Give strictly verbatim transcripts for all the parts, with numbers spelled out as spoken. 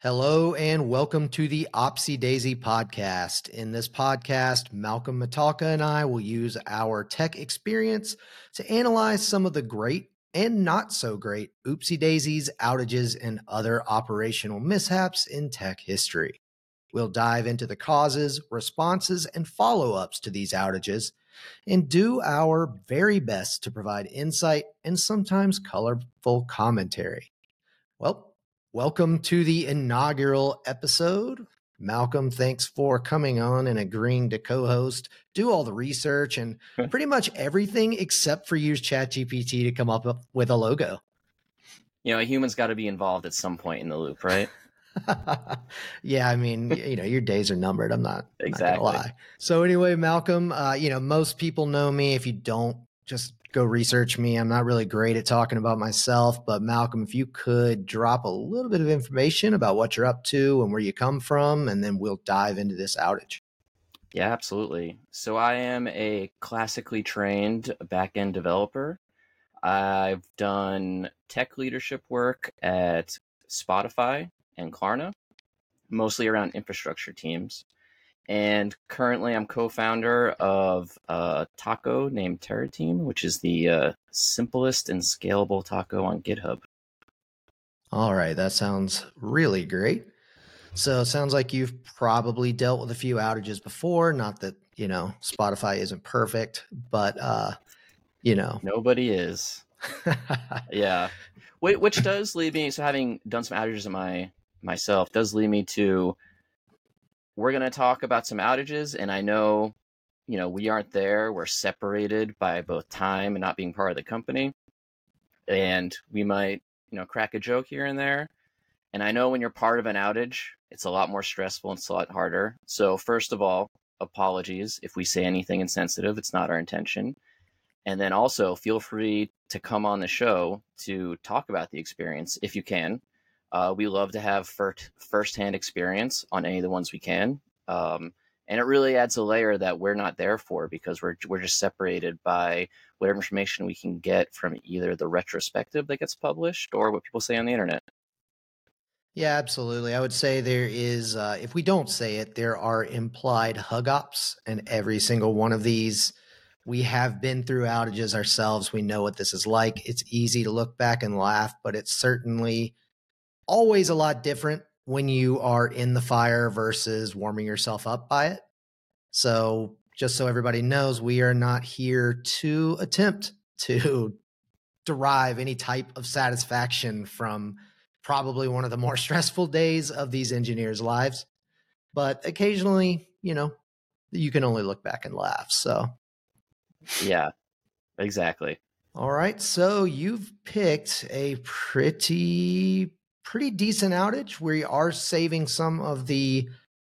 Hello and welcome to the Opsy Daisy podcast. In this podcast, Malcolm Matalka and I will use our tech experience to analyze some of the great and not so great oopsie daisies, outages, and other operational mishaps in tech history. We'll dive into the causes, responses, and follow-ups to these outages and do our very best to provide insight and sometimes colorful commentary. Well, welcome to the inaugural episode. Malcolm, thanks for coming on and agreeing to co-host, do all the research, and pretty much everything except for use ChatGPT to come up with a logo. You know, a human's got to be involved at some point in the loop, right? Yeah, I mean, you know, your days are numbered. I'm not, exactly. not gonna lie. So anyway, Malcolm, uh, you know, most people know me. If you don't, just go research me. I'm not really great at talking about myself, but Malcolm, if you could drop a little bit of information about what you're up to and where you come from, and then we'll dive into this outage. Yeah, absolutely. So I am a classically trained back-end developer. I've done tech leadership work at Spotify and Klarna, mostly around infrastructure teams. And currently I'm co-founder of a taco named TerraTeam, which is the uh, simplest and scalable taco on GitHub. All right, that sounds really great. So it sounds like you've probably dealt with a few outages before. Not that, you know, Spotify isn't perfect, but, uh, you know. Nobody is. Yeah. Which does lead me, so having done some outages in my myself, does lead me to, we're going to talk about some outages, and I know, you know, we aren't there. We're separated by both time and not being part of the company. And we might, you know, crack a joke here and there. And I know when you're part of an outage, it's a lot more stressful and it's a lot harder. So first of all, apologies if we say anything insensitive. It's not our intention. And then also feel free to come on the show to talk about the experience if you can. Uh, we love to have first firsthand experience on any of the ones we can. Um, and it really adds a layer that we're not there for because we're we're just separated by whatever information we can get from either the retrospective that gets published or what people say on the internet. Yeah, absolutely. I would say there is, uh, if we don't say it, there are implied hug ops in every single one of these. We have been through outages ourselves. We know what this is like. It's easy to look back and laugh, but it's certainly always a lot different when you are in the fire versus warming yourself up by it. So just so everybody knows, we are not here to attempt to derive any type of satisfaction from probably one of the more stressful days of these engineers' lives. But occasionally, you know, you can only look back and laugh. So, yeah, exactly. All right. So you've picked a pretty, pretty decent outage. We are saving some of the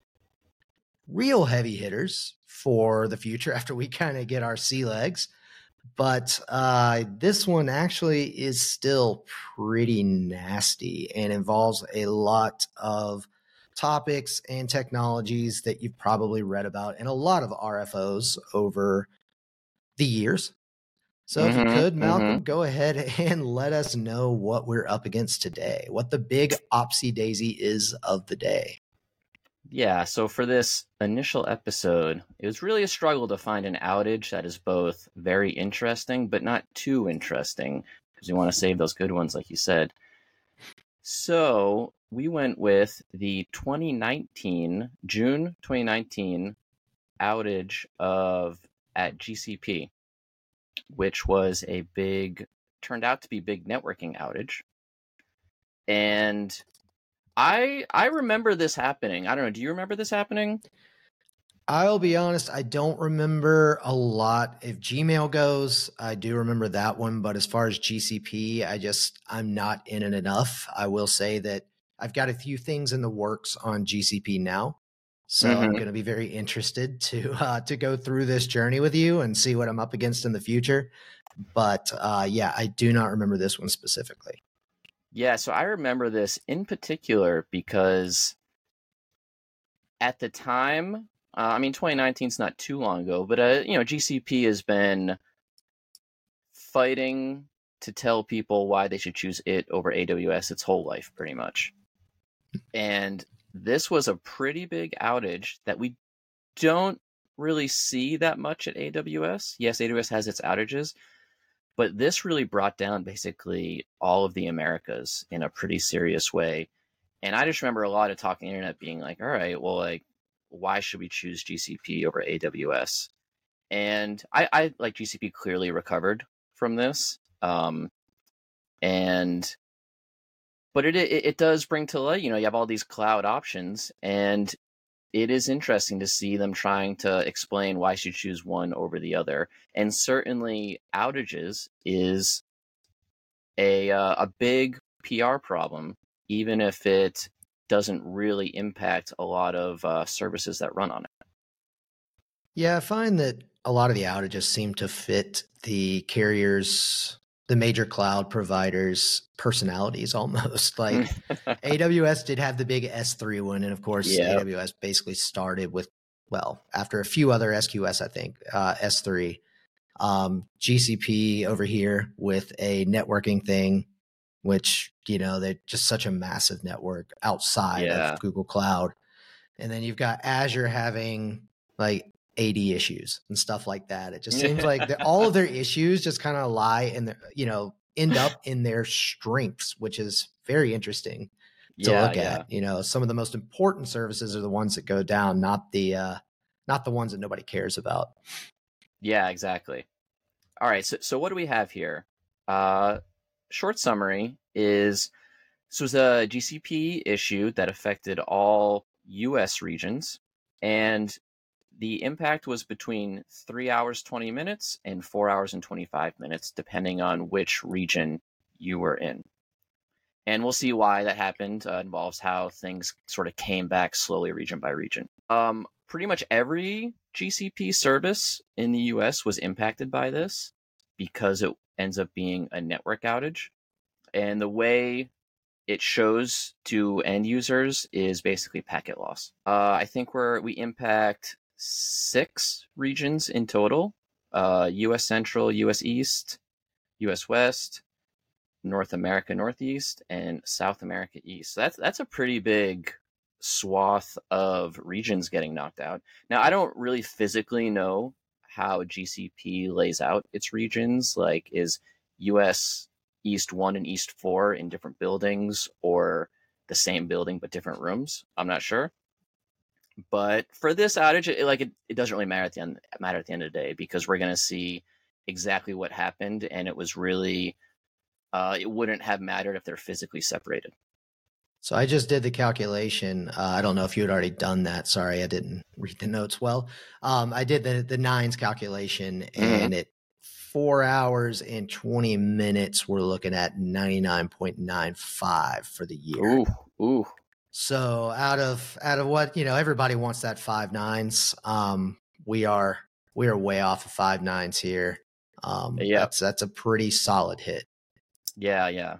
real heavy hitters for the future after we kind of get our sea legs. But uh, this one actually is still pretty nasty and involves a lot of topics and technologies that you've probably read about in a lot of R F Os over the years. So if mm-hmm, you could, Malcolm, mm-hmm. go ahead and let us know what we're up against today, what the big Opsy Daisy is of the day. Yeah, so for this initial episode, it was really a struggle to find an outage that is both very interesting, but not too interesting, because we want to save those good ones, like you said. So we went with the twenty nineteen, June twenty nineteen outage of at G C P, which was a big, turned out to be big networking outage. And I I remember this happening. I don't know. Do you remember this happening? I'll be honest, I don't remember a lot. If Gmail goes, I do remember that one. But as far as G C P, I just, I'm not in it enough. I will say that I've got a few things in the works on G C P now. So mm-hmm. I'm going to be very interested to uh, to go through this journey with you and see what I'm up against in the future. But uh, yeah, I do not remember this one specifically. Yeah, so I remember this in particular because at the time, uh, I mean, twenty nineteen is not too long ago, but, uh, you know, G C P has been fighting to tell people why they should choose it over A W S its whole life, pretty much. And this was a pretty big outage that we don't really see that much at A W S. Yes, A W S has its outages, but this really brought down basically all of the Americas in a pretty serious way. And I just remember a lot of talking internet being like, all right, well, like, why should we choose G C P over A W S? And I, I like G C P clearly recovered from this. Um, and but it, it it does bring to light, you know, you have all these cloud options, and it is interesting to see them trying to explain why you should choose one over the other. And certainly outages is a uh, a big P R problem, even if it doesn't really impact a lot of uh, services that run on it. Yeah, I find that a lot of the outages seem to fit the carriers, the major cloud providers' personalities almost. Like A W S did have the big S three one, and of course, yep. A W S basically started with, well, after a few other S Q S, I think, uh, S three. Um, G C P over here with a networking thing, which, you know, they're just such a massive network outside yeah. of Google Cloud. And then you've got Azure having like A D issues and stuff like that. It just seems like all of their issues just kind of lie in the, you know, end up in their strengths, which is very interesting to yeah, look yeah. at. You know, some of the most important services are the ones that go down, not the, uh, not the ones that nobody cares about. Yeah, exactly. All right. So, so what do we have here? Uh, short summary is, this was a G C P issue that affected all U S regions, and the impact was between three hours, twenty minutes and four hours and twenty-five minutes, depending on which region you were in. And we'll see why that happened. Uh, involves how things sort of came back slowly region by region. Um, pretty much every G C P service in the U S was impacted by this because it ends up being a network outage. And the way it shows to end users is basically packet loss. Uh, I think we're, we impact six regions in total, uh, U S Central, U S East, U S West, North America Northeast, and South America East. So that's that's a pretty big swath of regions getting knocked out. Now, I don't really physically know how G C P lays out its regions. Like, is U S East one and East four in different buildings, or the same building but different rooms? I'm not sure. But for this outage, it, like it, it doesn't really matter at the end matter at the end of the day, because we're going to see exactly what happened, and it was really uh, it wouldn't have mattered if they're physically separated. So I just did the calculation. Uh, I don't know if you had already done that. Sorry, I didn't read the notes well. Um, I did the the nines calculation, and mm-hmm. at four hours and twenty minutes, we're looking at ninety-nine point nine five for the year. Ooh, ooh. So out of out of what, you know, everybody wants that five nines. Um, we are we are way off of five nines here. Um, yep. that's that's a pretty solid hit. Yeah, yeah.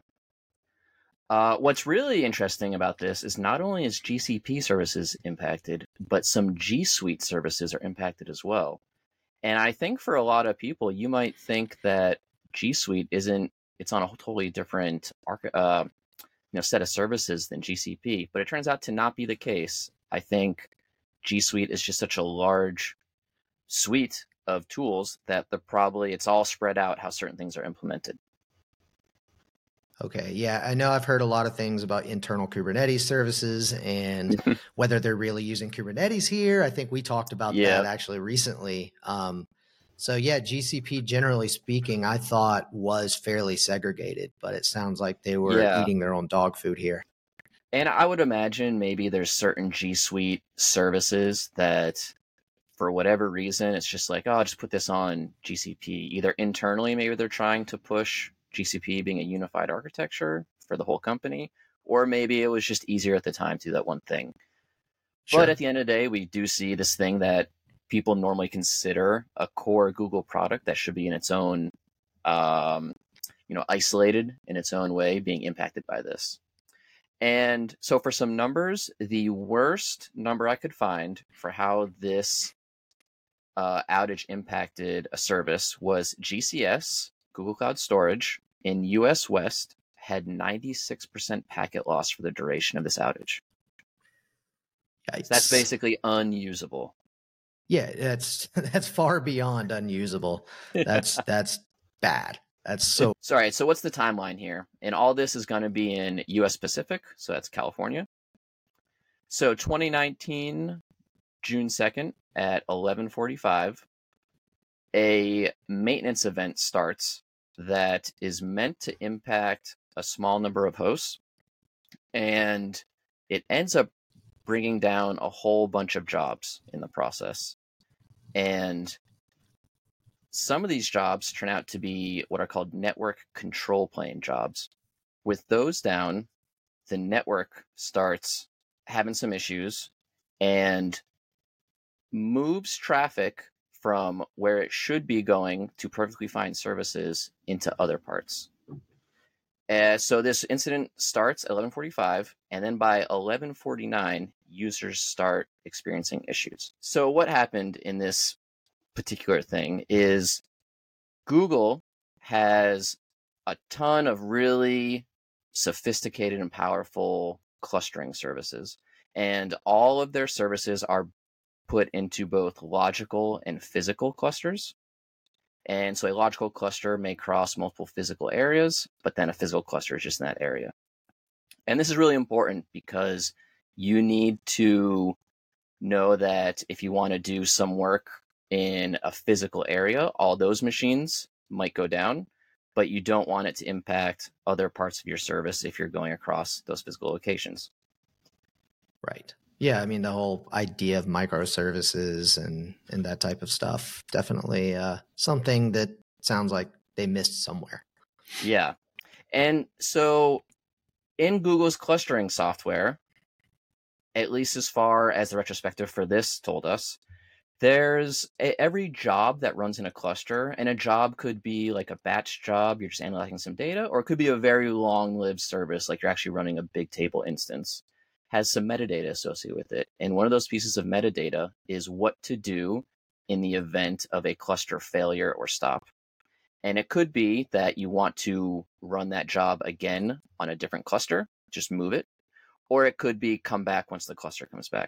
Uh, what's really interesting about this is not only is G C P services impacted, but some G Suite services are impacted as well. And I think for a lot of people, you might think that G Suite isn't, it's on a totally different uh, you know, set of services than G C P, but it turns out to not be the case. I think G Suite is just such a large suite of tools that the probably it's all spread out how certain things are implemented. Okay. Yeah. I know I've heard a lot of things about internal Kubernetes services and whether they're really using Kubernetes here. I think we talked about yeah. that actually recently. Um, so yeah, G C P, generally speaking, I thought was fairly segregated, but it sounds like they were yeah. eating their own dog food here. And I would imagine maybe there's certain G Suite services that for whatever reason, it's just like, oh, I'll just put this on G C P. Either internally, maybe they're trying to push G C P being a unified architecture for the whole company, or maybe it was just easier at the time to do that one thing. Sure. But at the end of the day, we do see this thing that people normally consider a core Google product that should be in its own, um, you know, isolated in its own way, being impacted by this. And so for some numbers, the worst number I could find for how this uh, outage impacted a service was G C S, Google Cloud Storage, in U S West had ninety-six percent packet loss for the duration of this outage. So that's basically unusable. Yeah, that's that's far beyond unusable. That's that's bad. That's so. Sorry. So what's the timeline here? And all this is going to be in U S Pacific. So that's California. So twenty nineteen, June second at eleven forty-five, a maintenance event starts that is meant to impact a small number of hosts. And it ends up bringing down a whole bunch of jobs in the process. And some of these jobs turn out to be what are called network control plane jobs. With those down, the network starts having some issues and moves traffic from where it should be going to perfectly fine services into other parts. Uh, so this incident starts at eleven forty-five, and then by eleven forty-nine, users start experiencing issues. So what happened in this particular thing is Google has a ton of really sophisticated and powerful clustering services, and all of their services are put into both logical and physical clusters. And so a logical cluster may cross multiple physical areas, but then a physical cluster is just in that area. And this is really important because you need to know that if you want to do some work in a physical area, all those machines might go down, but you don't want it to impact other parts of your service if you're going across those physical locations. Right. Yeah, I mean, the whole idea of microservices and, and that type of stuff, definitely uh, something that sounds like they missed somewhere. Yeah. And so in Google's clustering software, at least as far as the retrospective for this told us, there's a, every job that runs in a cluster, and a job could be like a batch job, you're just analyzing some data, or it could be a very long-lived service, like you're actually running a big table instance, has some metadata associated with it. And one of those pieces of metadata is what to do in the event of a cluster failure or stop. And it could be that you want to run that job again on a different cluster, just move it, or it could be come back once the cluster comes back.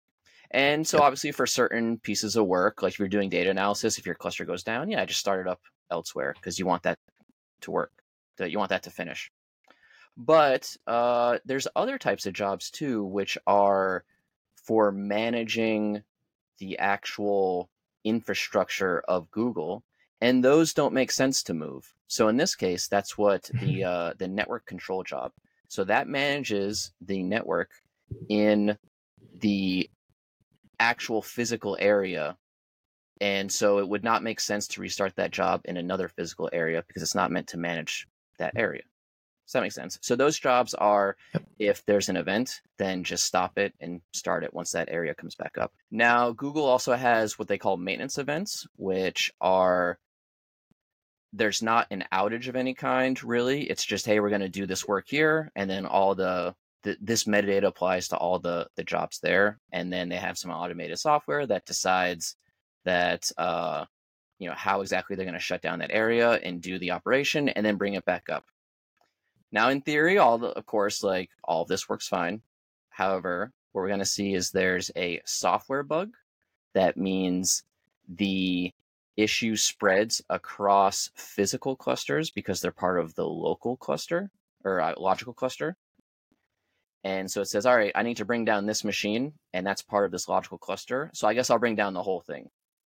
And so yep. Obviously for certain pieces of work, like if you're doing data analysis, if your cluster goes down, yeah, just start it up elsewhere because you want that to work, that you want that to finish. But uh, there's other types of jobs too, which are for managing the actual infrastructure of Google, and those don't make sense to move. So in this case, that's what the uh, the network control job. So that manages the network in the actual physical area, and so it would not make sense to restart that job in another physical area because it's not meant to manage that area. Does that make sense? So those jobs are, yep. If there's an event, then just stop it and start it once that area comes back up. Now, Google also has what they call maintenance events, which are, there's not an outage of any kind, really. It's just, hey, we're going to do this work here, and then all the, the this metadata applies to all the, the jobs there. And then they have some automated software that decides that, uh, you know, how exactly they're going to shut down that area and do the operation and then bring it back up. Now, in theory, all the, of course, like all of this works fine. However, what we're going to see is there's a software bug. That means the issue spreads across physical clusters because they're part of the local cluster or uh, logical cluster. And so it says, all right, I need to bring down this machine, and that's part of this logical cluster. So I guess I'll bring down the whole thing.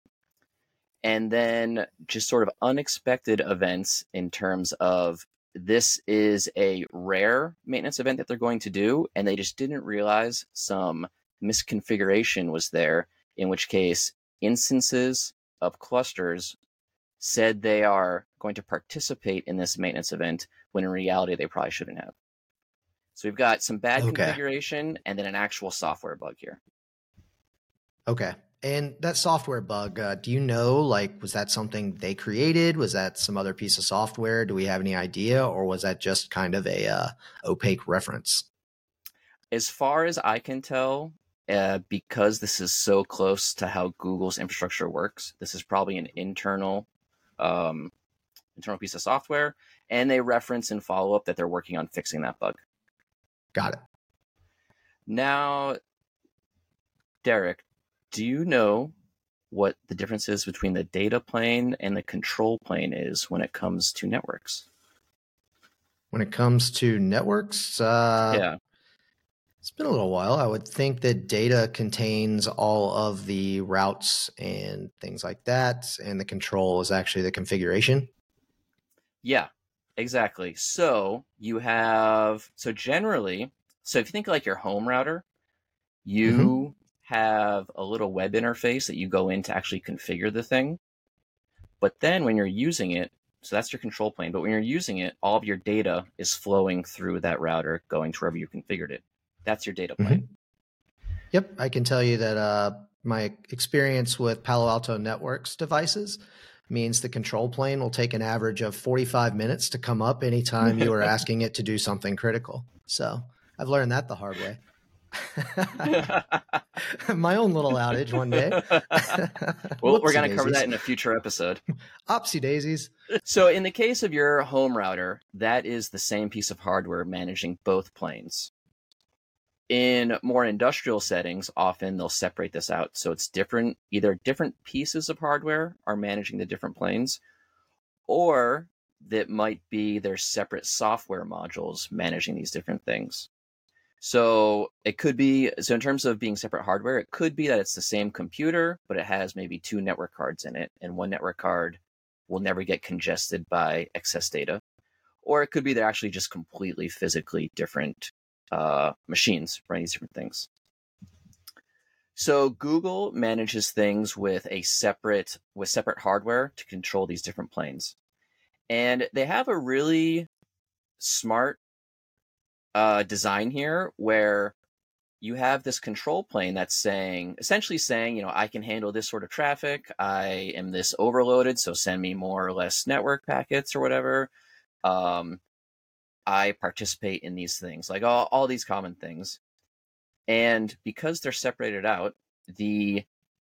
And then just sort of unexpected events in terms of this is a rare maintenance event that they're going to do, and they just didn't realize some misconfiguration was there, in which case instances of clusters said they are going to participate in this maintenance event when in reality they probably shouldn't have. So we've got some bad okay. configuration and then an actual software bug here. Okay. And that software bug, uh, do you know, like, was that something they created? Was that some other piece of software? Do we have any idea? Or was that just kind of a uh, opaque reference? As far as I can tell, uh, because this is so close to how Google's infrastructure works, this is probably an internal, um, internal piece of software. And they reference in follow-up that they're working on fixing that bug. Got it. Now, Derek, do you know what the difference is between the data plane and the control plane is when it comes to networks? When it comes to networks, uh, yeah. It's been a little while. I would think that data contains all of the routes and things like that, and the control is actually the configuration. Yeah, exactly. So you have, so generally, so if you think like your home router, you mm-hmm. have a little web interface that you go in to actually configure the thing. But then when you're using it, so that's your control plane, but when you're using it, all of your data is flowing through that router, going to wherever you configured it. That's your data plane. Mm-hmm. Yep, I can tell you that uh, my experience with Palo Alto Networks devices means the control plane will take an average of forty-five minutes to come up anytime you are asking it to do something critical. So I've learned that the hard way. My own little outage one day. Well, we're going to cover that in a future episode. Opsy daisies. So in the case of your home router, that is the same piece of hardware managing both planes. In more industrial settings, often they'll separate this out. So it's different, either different pieces of hardware are managing the different planes, or that might be their separate software modules managing these different things. So it could be, so in terms of being separate hardware, it could be that it's the same computer, but it has maybe two network cards in it, and one network card will never get congested by excess data. Or it could be they're actually just completely physically different uh, machines running these different things. So Google manages things with a separate, with separate hardware to control these different planes. And they have a really smart uh, design here where you have this control plane that's saying, essentially saying, you know, I can handle this sort of traffic. I am this overloaded, so send me more or less network packets or whatever. Um, I participate in these things, like all, all these common things. And because they're separated out, the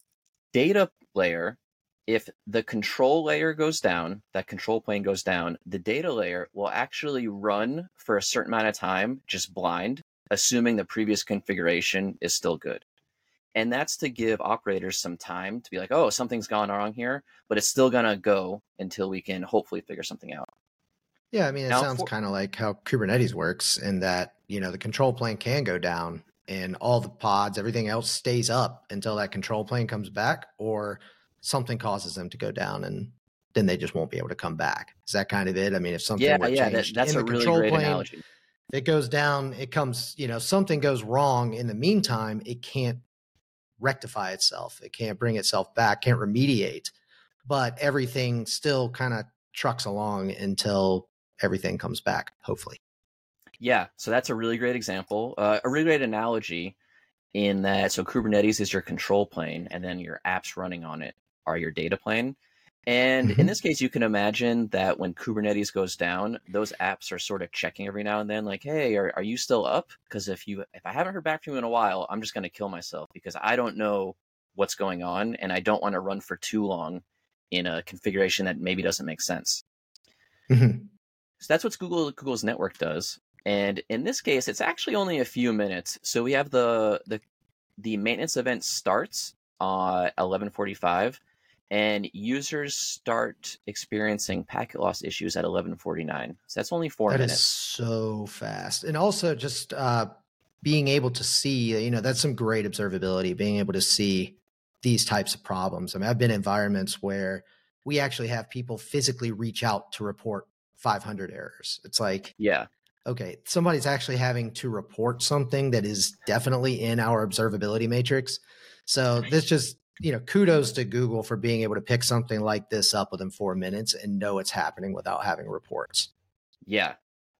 data layer, if the control layer goes down, that control plane goes down, the data layer will actually run for a certain amount of time, just blind, assuming the previous configuration is still good. And that's to give operators some time to be like, oh, something's gone wrong here, but it's still going to go until we can hopefully figure something out. Yeah, I mean, it now, sounds for- kind of like how Kubernetes works in that, you know, the control plane can go down and all the pods, everything else stays up until that control plane comes back, or something causes them to go down and then they just won't be able to come back. Is that kind of it? I mean, if something yeah, were yeah, changed that, that's in a the really control great plane, analogy. If it goes down, it comes, you know, something goes wrong in the meantime, it can't rectify itself. It can't bring itself back, can't remediate, but everything still kind of trucks along until everything comes back, hopefully. Yeah, so that's a really great example, uh, a really great analogy in that, so Kubernetes is your control plane, and then your apps running on it are your data plane. And mm-hmm. in this case, you can imagine that when Kubernetes goes down, those apps are sort of checking every now and then, like, hey, are, are you still up? Because if you if I haven't heard back from you in a while, I'm just going to kill myself because I don't know what's going on, and I don't want to run for too long in a configuration that maybe doesn't make sense. Mm-hmm. So that's what Google Google's network does. And in this case, it's actually only a few minutes. So we have the the the maintenance event starts at eleven forty-five, and users start experiencing packet loss issues at eleven forty-nine. So that's only four that minutes. That is so fast. And also just uh, being able to see, you know, that's some great observability, being able to see these types of problems. I mean, I've been in environments where we actually have people physically reach out to report five hundred errors. It's like, yeah. Okay, somebody's actually having to report something that is definitely in our observability matrix. So this just, you know, kudos to Google for being able to pick something like this up within four minutes and know it's happening without having reports. Yeah.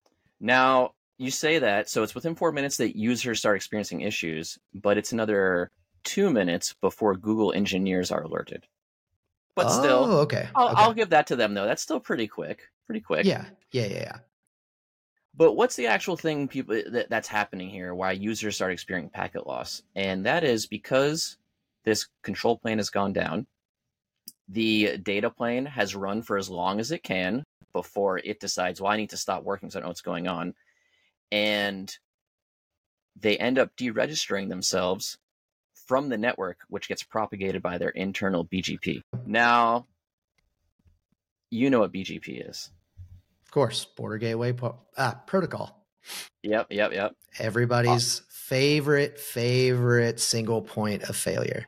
Now, you say that, so it's within four minutes that users start experiencing issues, but it's another two minutes before Google engineers are alerted. But oh, still, okay. I'll, okay. I'll give that to them, though. That's still pretty quick. Pretty quick. Yeah, yeah, yeah, yeah. But what's the actual thing people that, that's happening here, why users start experiencing packet loss? And that is because this control plane has gone down. The data plane has run for as long as it can before it decides, well, I need to stop working so I know what's going on. And they end up deregistering themselves from the network, which gets propagated by their internal B G P. Now, you know what B G P is. Of course, Border Gateway po- ah, Protocol. Yep, yep, yep. Everybody's uh, favorite, favorite single point of failure.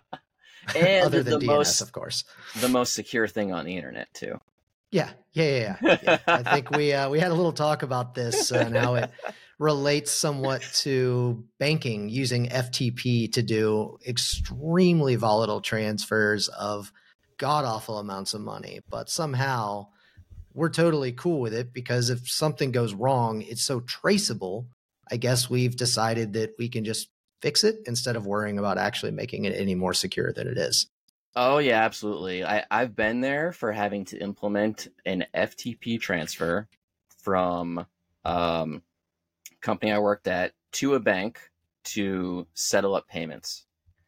And other than the D N S, most, of course. The most secure thing on the internet, too. Yeah, yeah, yeah, yeah. yeah. I think we uh, we had a little talk about this and how it relates somewhat to banking, using F T P to do extremely volatile transfers of god-awful amounts of money. But somehow we're totally cool with it because if something goes wrong, it's so traceable. I guess we've decided that we can just fix it instead of worrying about actually making it any more secure than it is. Oh, yeah, absolutely. I, I've been there for having to implement an F T P transfer from um, company I worked at to a bank to settle up payments.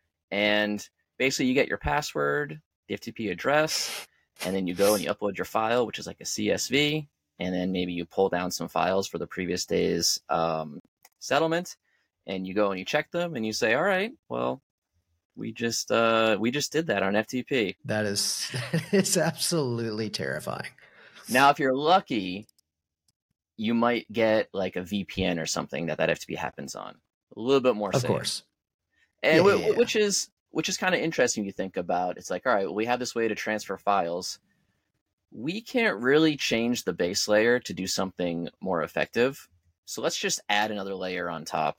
And basically you get your password, the F T P address, and then you go and you upload your file, which is like a C S V, and then maybe you pull down some files for the previous day's um, settlement, and you go and you check them, and you say, all right, well, we just uh, we just did that on F T P. That is, it's absolutely terrifying. Now, if you're lucky, you might get like a V P N or something that that F T P happens on. A little bit more safe. Of course. And yeah, w- yeah, yeah. which is which is kind of interesting to think about. It's like, all right, well, we have this way to transfer files. We can't really change the base layer to do something more effective. So let's just add another layer on top,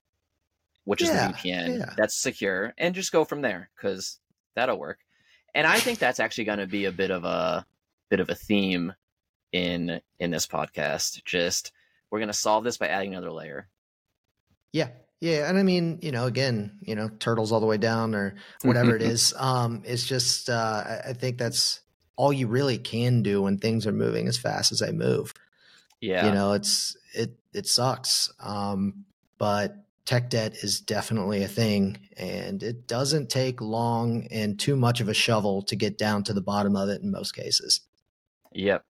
which yeah, is the V P N yeah. that's secure, and just go from there, because that'll work. And I think that's actually going to be a bit of a bit of a theme in in this podcast. Just we're going to solve this by adding another layer. Yeah. Yeah. And I mean, you know, again, you know, turtles all the way down or whatever it is. Um, it's just, uh, I, I think that's all you really can do when things are moving as fast as they move. Yeah. You know, it's, it, it sucks. Um, but tech debt is definitely a thing, and it doesn't take long and too much of a shovel to get down to the bottom of it in most cases. Yep.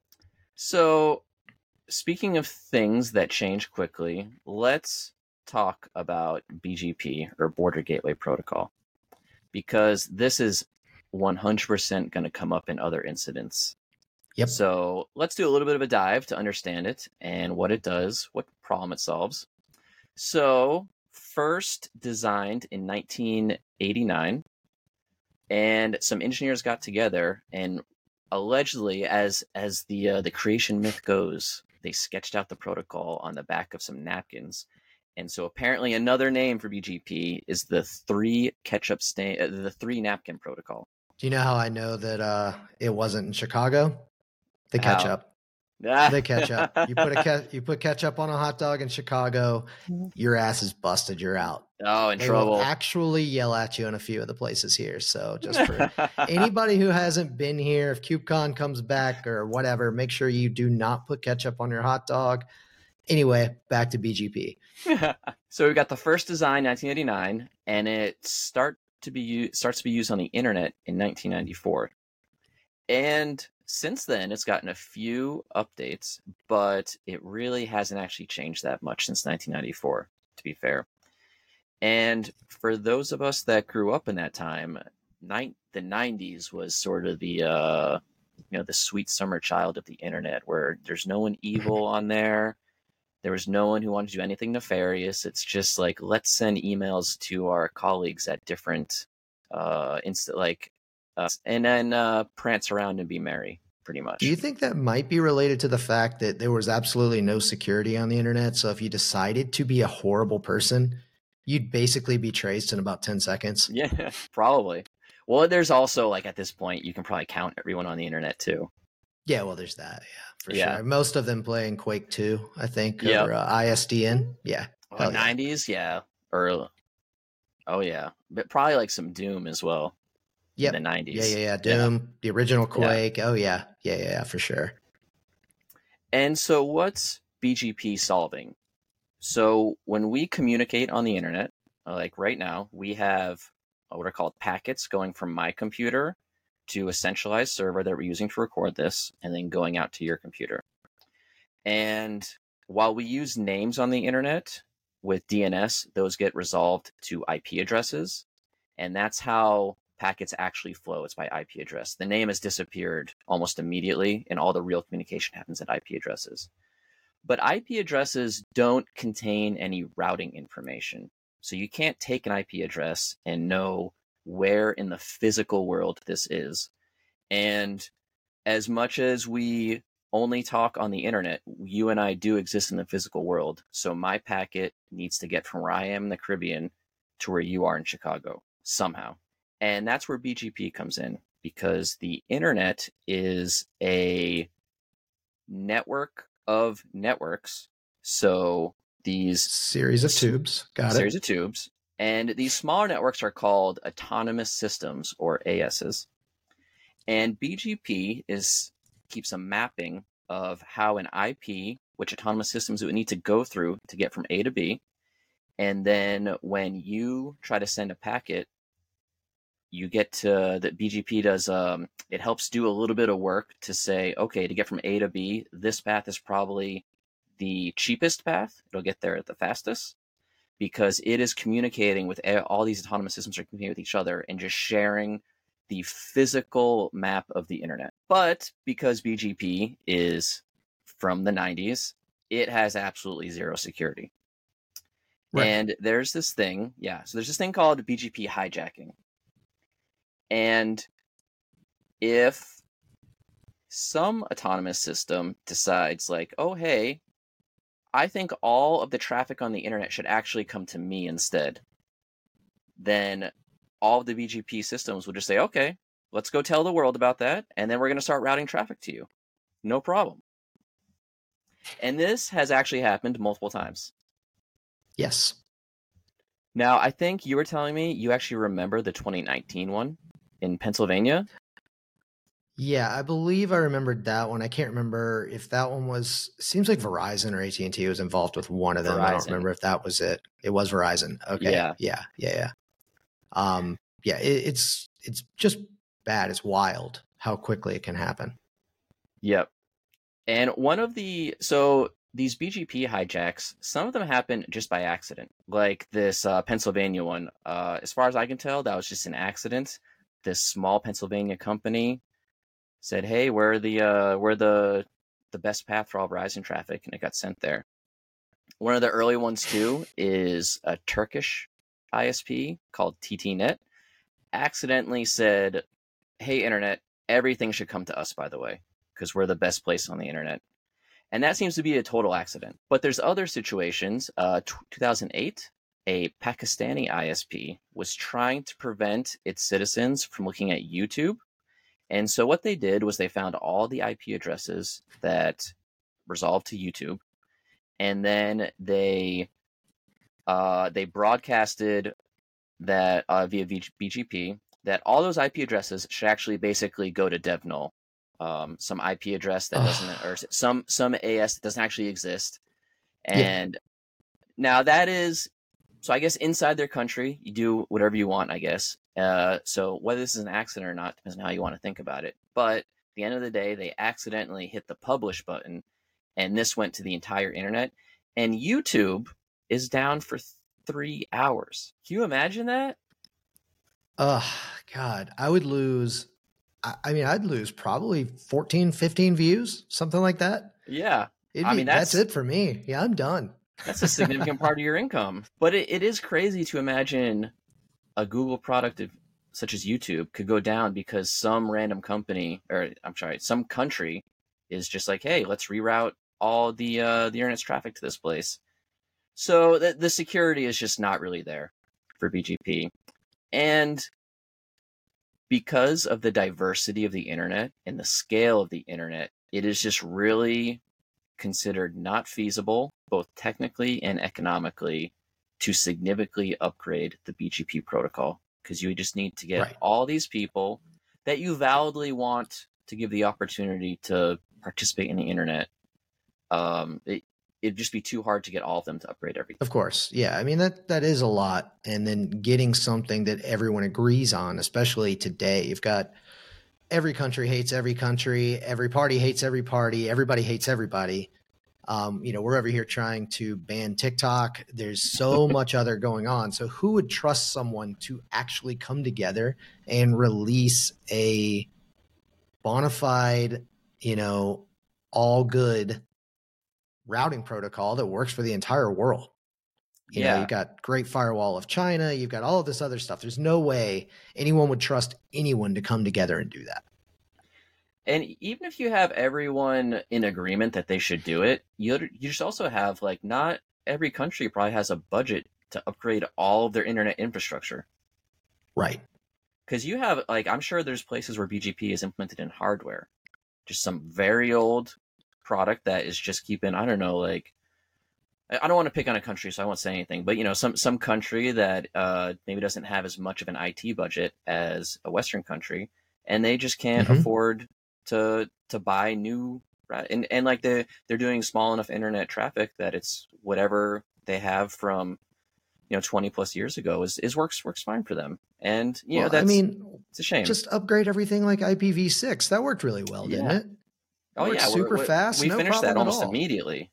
So speaking of things that change quickly, let's talk about B G P, or Border Gateway Protocol, because this is one hundred percent going to come up in other incidents. Yep. So let's do a little bit of a dive to understand it and what it does, what problem it solves. So first designed in nineteen eighty-nine, and some engineers got together and allegedly, as as the uh, the creation myth goes, they sketched out the protocol on the back of some napkins. And so apparently another name for B G P is the three ketchup stain, uh, the three napkin protocol. Do you know how I know that uh, it wasn't in Chicago? The ketchup. The ketchup. You put a ke- you put ketchup on a hot dog in Chicago, your ass is busted. You're out. Oh, in they trouble. Will actually yell at you in a few of the places here. So just for anybody who hasn't been here, if KubeCon comes back or whatever, make sure you do not put ketchup on your hot dog. Anyway, back to B G P. So we got the first design, nineteen eighty-nine, and it start to be used, starts to be used on the internet in nineteen ninety-four. And since then, it's gotten a few updates, but it really hasn't actually changed that much since nineteen ninety-four, to be fair. And for those of us that grew up in that time, ni- the nineties was sort of the uh, you know the sweet summer child of the internet, where there's no one evil on there. There was no one who wanted to do anything nefarious. It's just like, let's send emails to our colleagues at different uh, inst- like, uh, and then uh, prance around and be merry, pretty much. Do you think that might be related to the fact that there was absolutely no security on the internet? So if you decided to be a horrible person, you'd basically be traced in about ten seconds. Yeah, probably. Well, there's also, like, at this point, you can probably count everyone on the internet too. Yeah, well, there's that. Yeah, for yeah. sure. Most of them playing Quake two, I think, yep. or uh, I S D N. Yeah. Oh, nineties, yeah. Or, oh, yeah. But probably like some Doom as well. Yep. In the nineties. Yeah, yeah, yeah. Doom, yeah. The original Quake. Yeah. Oh, yeah. Yeah, yeah, yeah, for sure. And so what's B G P solving? So when we communicate on the internet, like right now, we have what are called packets going from my computer to a centralized server that we're using to record this, and then going out to your computer. And while we use names on the internet, with D N S, those get resolved to I P addresses. And that's how packets actually flow. It's by I P address. The name has disappeared almost immediately, and all the real communication happens at I P addresses. But I P addresses don't contain any routing information. So you can't take an I P address and know where in the physical world this is. And as much as we only talk on the internet, you and I do exist in the physical world. So my packet needs to get from where I am in the Caribbean to where you are in Chicago somehow. And that's where B G P comes in, because the internet is a network of networks. So these series of tubes, got series it. of tubes. And these smaller networks are called autonomous systems, or A Ss. And B G P is keeps a mapping of how an I P, which autonomous systems would need to go through to get from A to B. And then when you try to send a packet, you get to that B G P does, um, it helps do a little bit of work to say, okay, to get from A to B, this path is probably the cheapest path. It'll get there the fastest, because it is communicating with all these autonomous systems are communicating with each other and just sharing the physical map of the internet. But because B G P is from the nineties, it has absolutely zero security. Right. And there's this thing, yeah, so there's this thing called B G P hijacking. And if some autonomous system decides like, oh, hey, I think all of the traffic on the internet should actually come to me instead, then all of the B G P systems will just say, okay, let's go tell the world about that, and then we're going to start routing traffic to you. No problem. And this has actually happened multiple times. Yes. Now, I think you were telling me you actually remember the twenty nineteen one in Pennsylvania. Yeah, I believe I remembered that one. I can't remember if that one was, seems like Verizon or A T and T was involved with one of them. Verizon. I don't remember if that was it. It was Verizon. Okay. Yeah. Yeah. Yeah. Yeah. Um, yeah, it, it's, it's just bad. It's wild how quickly it can happen. Yep. And one of the, so these B G P hijacks, some of them happen just by accident. Like this uh, Pennsylvania one. Uh, as far as I can tell, that was just an accident. This small Pennsylvania company said, "Hey, we're the uh, we're the the best path for all Verizon traffic," and it got sent there. One of the early ones too is a Turkish I S P called T T net. Accidentally said, "Hey, internet, everything should come to us, by the way, because we're the best place on the internet." And that seems to be a total accident. But there's other situations. Uh, t- two thousand eight, a Pakistani I S P was trying to prevent its citizens from looking at YouTube. And so what they did was they found all the I P addresses that resolved to YouTube, and then they uh, they broadcasted that uh, via B G P that all those I P addresses should actually basically go to DevNull, um, some I P address that doesn't, or some some A S that doesn't actually exist. And yeah. Now that is, so I guess inside their country, you do whatever you want, I guess. Uh, so whether this is an accident or not depends on how you want to think about it. But at the end of the day, they accidentally hit the publish button, and this went to the entire internet. And YouTube is down for th- three hours. Can you imagine that? Oh, God. I would lose, I, I mean, I'd lose probably fourteen, fifteen views, something like that. Yeah. It'd I be, mean, that's, that's it for me. Yeah, I'm done. That's a significant part of your income. But it, it is crazy to imagine a Google product of, such as YouTube could go down because some random company, or I'm sorry, some country is just like, hey, let's reroute all the uh, the internet's traffic to this place. So the, the security is just not really there for B G P. And because of the diversity of the internet and the scale of the internet, it is just really considered not feasible, both technically and economically, to significantly upgrade the B G P protocol, because you just need to get right. all these people that you validly want to give the opportunity to participate in the internet. Um, it, it'd just be too hard to get all of them to upgrade everything. Of course. Yeah. I mean, that, that is a lot. And then getting something that everyone agrees on, especially today, you've got every country hates every country. Every party hates every party. Everybody hates everybody. Um, you know, we're over here trying to ban TikTok. There's so much other going on. So who would trust someone to actually come together and release a bona fide, you know, all good routing protocol that works for the entire world? You yeah. know, you got Great Firewall of China, you've got all of this other stuff. There's no way anyone would trust anyone to come together and do that. And even if you have everyone in agreement that they should do it, you you just also have, like, not every country probably has a budget to upgrade all of their internet infrastructure. Right. Because you have, like, I'm sure there's places where B G P is implemented in hardware. Just some very old product that is just keeping, I don't know, like, I don't want to pick on a country, so I won't say anything, but, you know, some, some country that uh, maybe doesn't have as much of an I T budget as a Western country, and they just can't mm-hmm. afford to to buy new, and, and like they they're doing small enough internet traffic that it's whatever they have from, you know, twenty plus years ago is, is works works fine for them. And, you well, know, that's, I mean, it's a shame. Just upgrade everything like I P v six. That worked really well, didn't yeah. it? it oh yeah, super we're, fast. We no finished that almost all. immediately.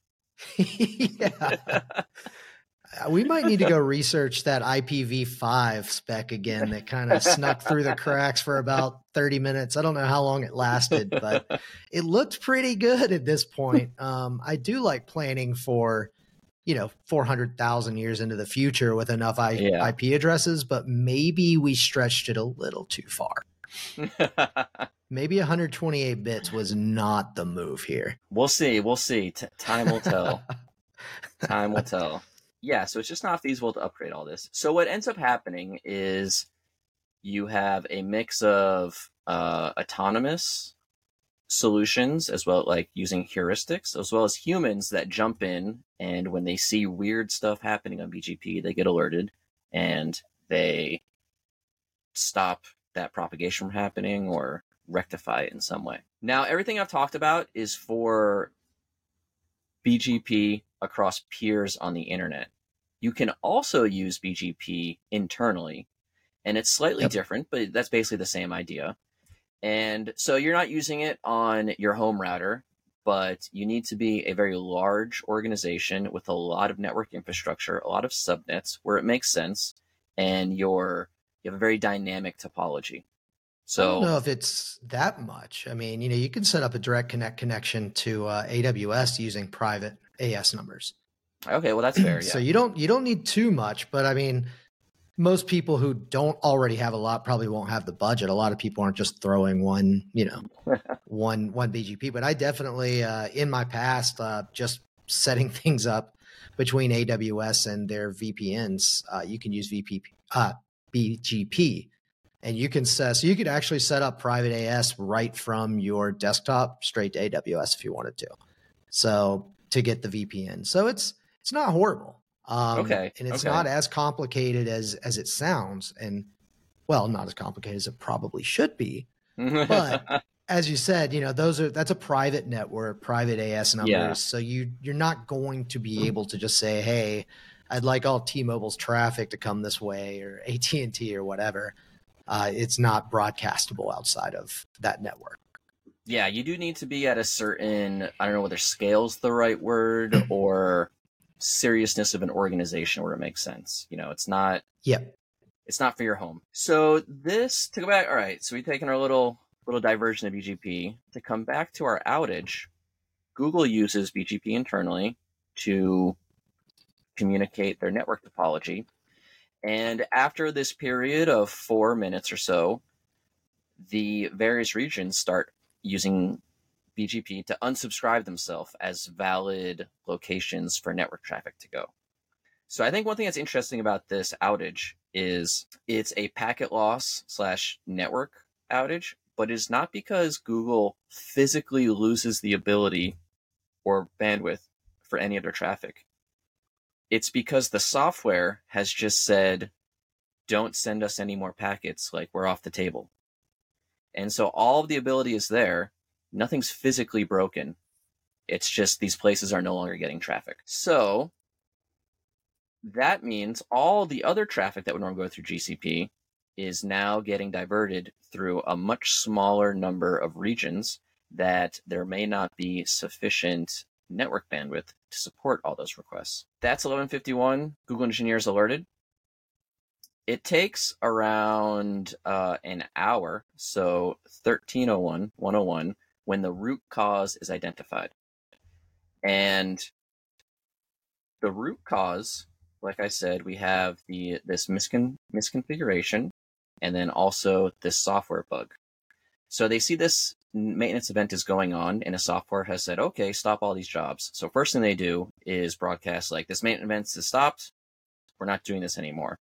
yeah. We might need to go research that I P v five spec again that kind of snuck through the cracks for about thirty minutes. I don't know how long it lasted, but it looked pretty good at this point. Um, I do like planning for, you know, four hundred thousand years into the future with enough I- yeah. I P addresses, but maybe we stretched it a little too far. Maybe one hundred twenty-eight bits was not the move here. We'll see. We'll see. T- time will tell. Time will tell. Yeah, so it's just not feasible to upgrade all this. So what ends up happening is you have a mix of uh, autonomous solutions, as well, like using heuristics, as well as humans that jump in, and when they see weird stuff happening on B G P, they get alerted and they stop that propagation from happening or rectify it in some way. Now, everything I've talked about is for B G P across peers on the internet. You can also use B G P internally, and it's slightly yep. different, but that's basically the same idea. And so you're not using it on your home router, but you need to be a very large organization with a lot of network infrastructure, a lot of subnets where it makes sense, and you're you have a very dynamic topology. So I don't know if it's that much. I mean, you know, you can set up a direct connect connection to uh, A W S using private A S numbers. Okay, well, that's fair. Yeah. So you don't you don't need too much, but I mean, most people who don't already have a lot probably won't have the budget. A lot of people aren't just throwing one, you know, one one B G P. But I definitely, uh, in my past, uh, just setting things up between A W S and their V P Ns, uh, you can use V P, uh, B G P. And you can set, so you could actually set up private A S right from your desktop straight to A W S if you wanted to. So to get the V P N. So it's, it's not horrible. Um, okay. And it's okay. not as complicated as, as it sounds. And well, not as complicated as it probably should be, but as you said, you know, those are, that's a private network, private A S numbers. Yeah. So you, you're not going to be able to just say, hey, I'd like all T-Mobile's traffic to come this way, or A T and T or whatever. Uh, it's not broadcastable outside of that network. Yeah, you do need to be at a certain, I don't know whether scale's the right word, or seriousness of an organization where it makes sense. You know, it's not, yep. It's not for your home. So this, to go back, all right, so we've taken our little little diversion of B G P. To come back to our outage, Google uses B G P internally to communicate their network topology. And after this period of four minutes or so, the various regions start using B G P to unsubscribe themselves as valid locations for network traffic to go. So I think one thing that's interesting about this outage is it's a packet loss slash network outage, but it's not because Google physically loses the ability or bandwidth for any of their traffic. It's because the software has just said, don't send us any more packets, like we're off the table. And so all of the ability is there. Nothing's physically broken. It's just these places are no longer getting traffic. So that means all the other traffic that would normally go through G C P is now getting diverted through a much smaller number of regions that there may not be sufficient network bandwidth to support all those requests. That's eleven fifty-one. Google engineers alerted. It takes around uh, an hour, so thirteen oh one, one oh one, when the root cause is identified. And the root cause, like I said, we have the this miscon- misconfiguration and then also this software bug. So they see this maintenance event is going on and a software has said, okay, stop all these jobs. So first thing they do is broadcast like, this maintenance event is stopped. We're not doing this anymore.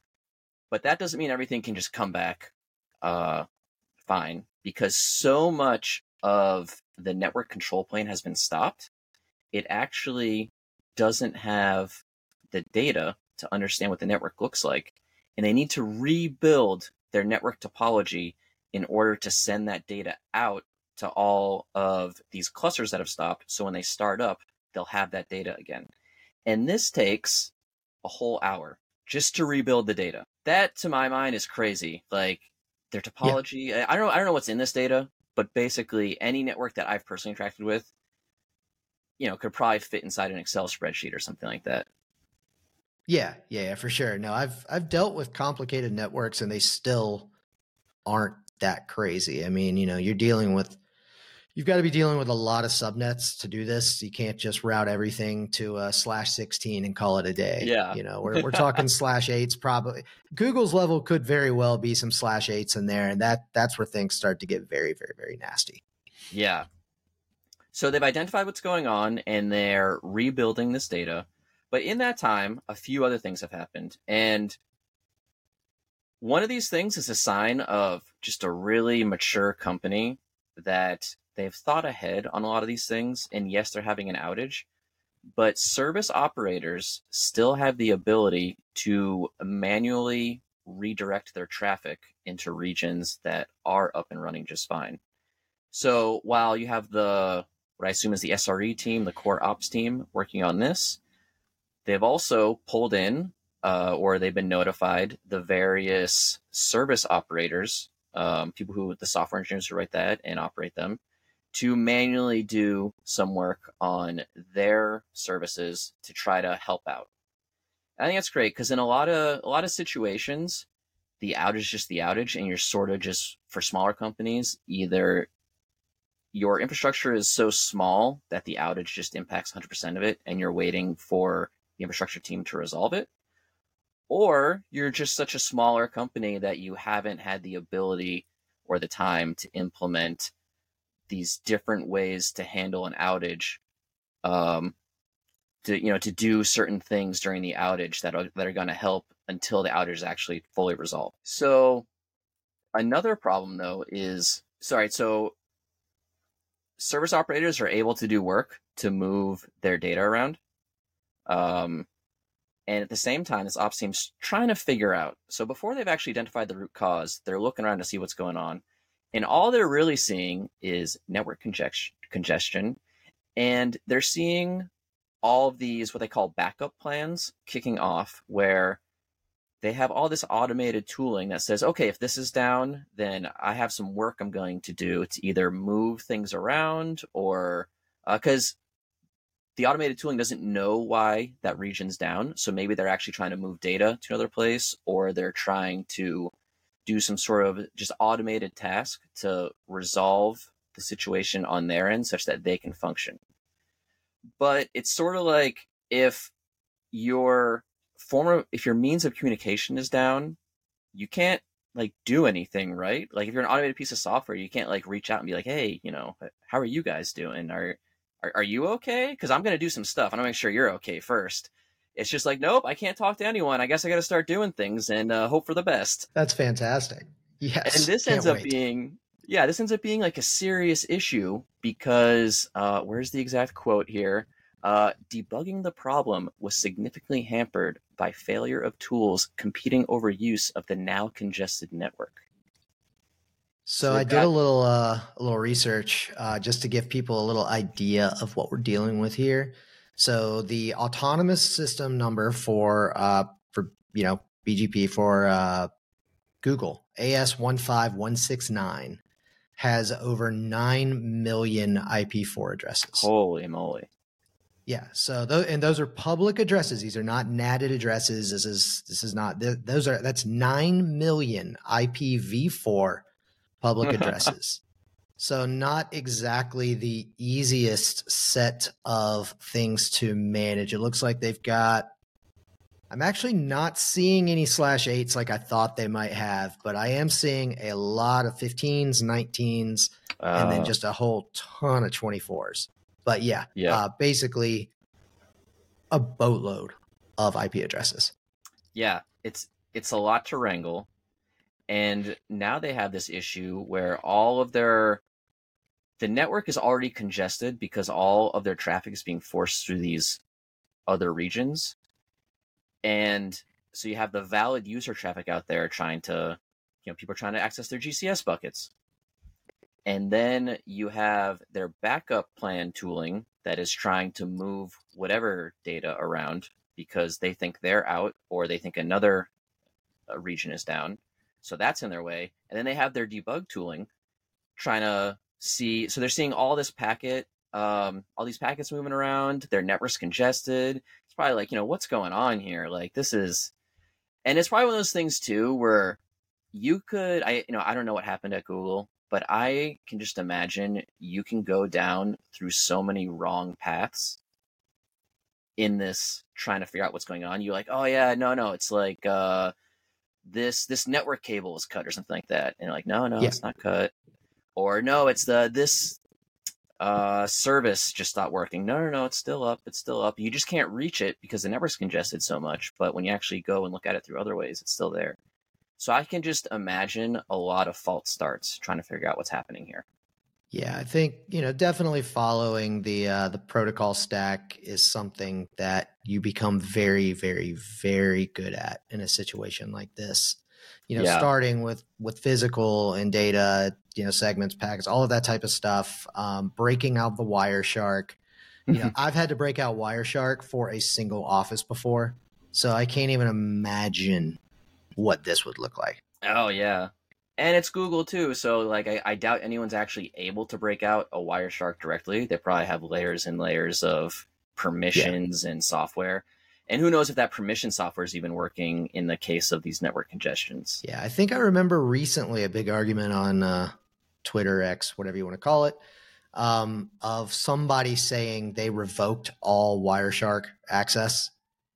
But that doesn't mean everything can just come back uh, fine, because so much of the network control plane has been stopped. It actually doesn't have the data to understand what the network looks like. And they need to rebuild their network topology in order to send that data out to all of these clusters that have stopped. So when they start up, they'll have that data again. And this takes a whole hour just to rebuild the data. That, to my mind, is crazy. Like, their topology, yeah. I don't know, I don't know what's in this data, but basically any network that I've personally interacted with, you know, could probably fit inside an Excel spreadsheet or something like that. Yeah, yeah, for sure. No, I've I've dealt with complicated networks and they still aren't that crazy. I mean, you know, you're dealing with, you've got to be dealing with a lot of subnets to do this. You can't just route everything to a slash sixteen and call it a day. Yeah. You know, we're we're talking slash eights probably. Google's level could very well be some slash eights in there, and that that's where things start to get very, very, very nasty. Yeah. So they've identified what's going on and they're rebuilding this data. But in that time, a few other things have happened. And one of these things is a sign of just a really mature company that they've thought ahead on a lot of these things. And yes, they're having an outage, but service operators still have the ability to manually redirect their traffic into regions that are up and running just fine. So while you have the, what I assume is the S R E team, the core ops team working on this, they've also pulled in uh, or they've been notified the various service operators, um, people who, the software engineers who write that and operate them, to manually do some work on their services to try to help out. I think that's great because in a lot of a lot of situations, the outage is just the outage, and you're sort of just, for smaller companies, either your infrastructure is so small that the outage just impacts one hundred percent of it, and you're waiting for the infrastructure team to resolve it, or you're just such a smaller company that you haven't had the ability or the time to implement these different ways to handle an outage, um, to you know to do certain things during the outage that are that are going to help until the outage is actually fully resolved. So another problem though is, sorry, so service operators are able to do work to move their data around. Um, and at the same time, this ops team's trying to figure out. So before they've actually identified the root cause, they're looking around to see what's going on. And all they're really seeing is network congestion, congestion. And they're seeing all of these, what they call backup plans, kicking off, where they have all this automated tooling that says, okay, if this is down, then I have some work I'm going to do to either move things around or, because uh, the automated tooling doesn't know why that region's down. So maybe they're actually trying to move data to another place, or they're trying to do some sort of just automated task to resolve the situation on their end such that they can function. But it's sort of like if your former, if your means of communication is down, you can't like do anything, right? Like if you're an automated piece of software, you can't like reach out and be like, hey, you know, how are you guys doing? Are Are, are you okay? Because I'm going to do some stuff. I'm going to make sure you're okay first. It's just like, nope, I can't talk to anyone. I guess I got to start doing things and uh, hope for the best. That's fantastic. Yes. And this ends wait. up being, yeah, this ends up being like a serious issue because, uh, where's the exact quote here? Uh, debugging the problem was significantly hampered by failure of tools competing over use of the now congested network. So, so I did got, a little uh, a little research uh, just to give people a little idea of what we're dealing with here. So the autonomous system number for uh, for you know B G P for uh, Google A S one five one six nine has over nine million I P four addresses. Holy moly! Yeah. So those, and those are public addresses. These are not natted addresses. This is, this is not, th- those are, that's nine million I P v four public addresses. So not exactly the easiest set of things to manage. It looks like they've got, I'm actually not seeing any slash eights like I thought they might have, but I am seeing a lot of fifteens, nineteens, uh, and then just a whole ton of twenty-fours. But yeah, yeah. uh, basically a boatload of I P addresses. Yeah, it's it's a lot to wrangle. And now they have this issue where all of their the network is already congested because all of their traffic is being forced through these other regions. And so you have the valid user traffic out there trying to, you know, people are trying to access their G C S buckets. And then you have their backup plan tooling that is trying to move whatever data around because they think they're out or they think another uh, region is down. So that's in their way. And then they have their debug tooling trying to see. So they're seeing all this packet, um, all these packets moving around. Their network's congested. It's probably like, you know, what's going on here? Like this is, and it's probably one of those things too, where you could, I, you know, I don't know what happened at Google, but I can just imagine you can go down through so many wrong paths in this trying to figure out what's going on. You're like, oh yeah, no, no, it's like, uh, this, this network cable is cut or something like that. And you're like, no, no, yeah. It's not cut. Or no, it's the, this, uh, service just stopped working. No, no, no, it's still up. It's still up. You just can't reach it because the network's congested so much. But when you actually go and look at it through other ways, it's still there. So I can just imagine a lot of false starts trying to figure out what's happening here. Yeah, I think, you know, definitely following the uh, the protocol stack is something that you become very, very, very good at in a situation like this. You know, yeah. starting with with physical and data, you know, segments, packets, all of that type of stuff, um, breaking out the Wireshark. You know, I've had to break out Wireshark for a single office before, so I can't even imagine what this would look like. Oh, yeah. And it's Google too, so like I, I doubt anyone's actually able to break out a Wireshark directly. They probably have layers and layers of permissions yeah. and software. And who knows if that permission software is even working in the case of these network congestions. Yeah, I think I remember recently a big argument on uh, Twitter, X, whatever you want to call it, um, of somebody saying they revoked all Wireshark access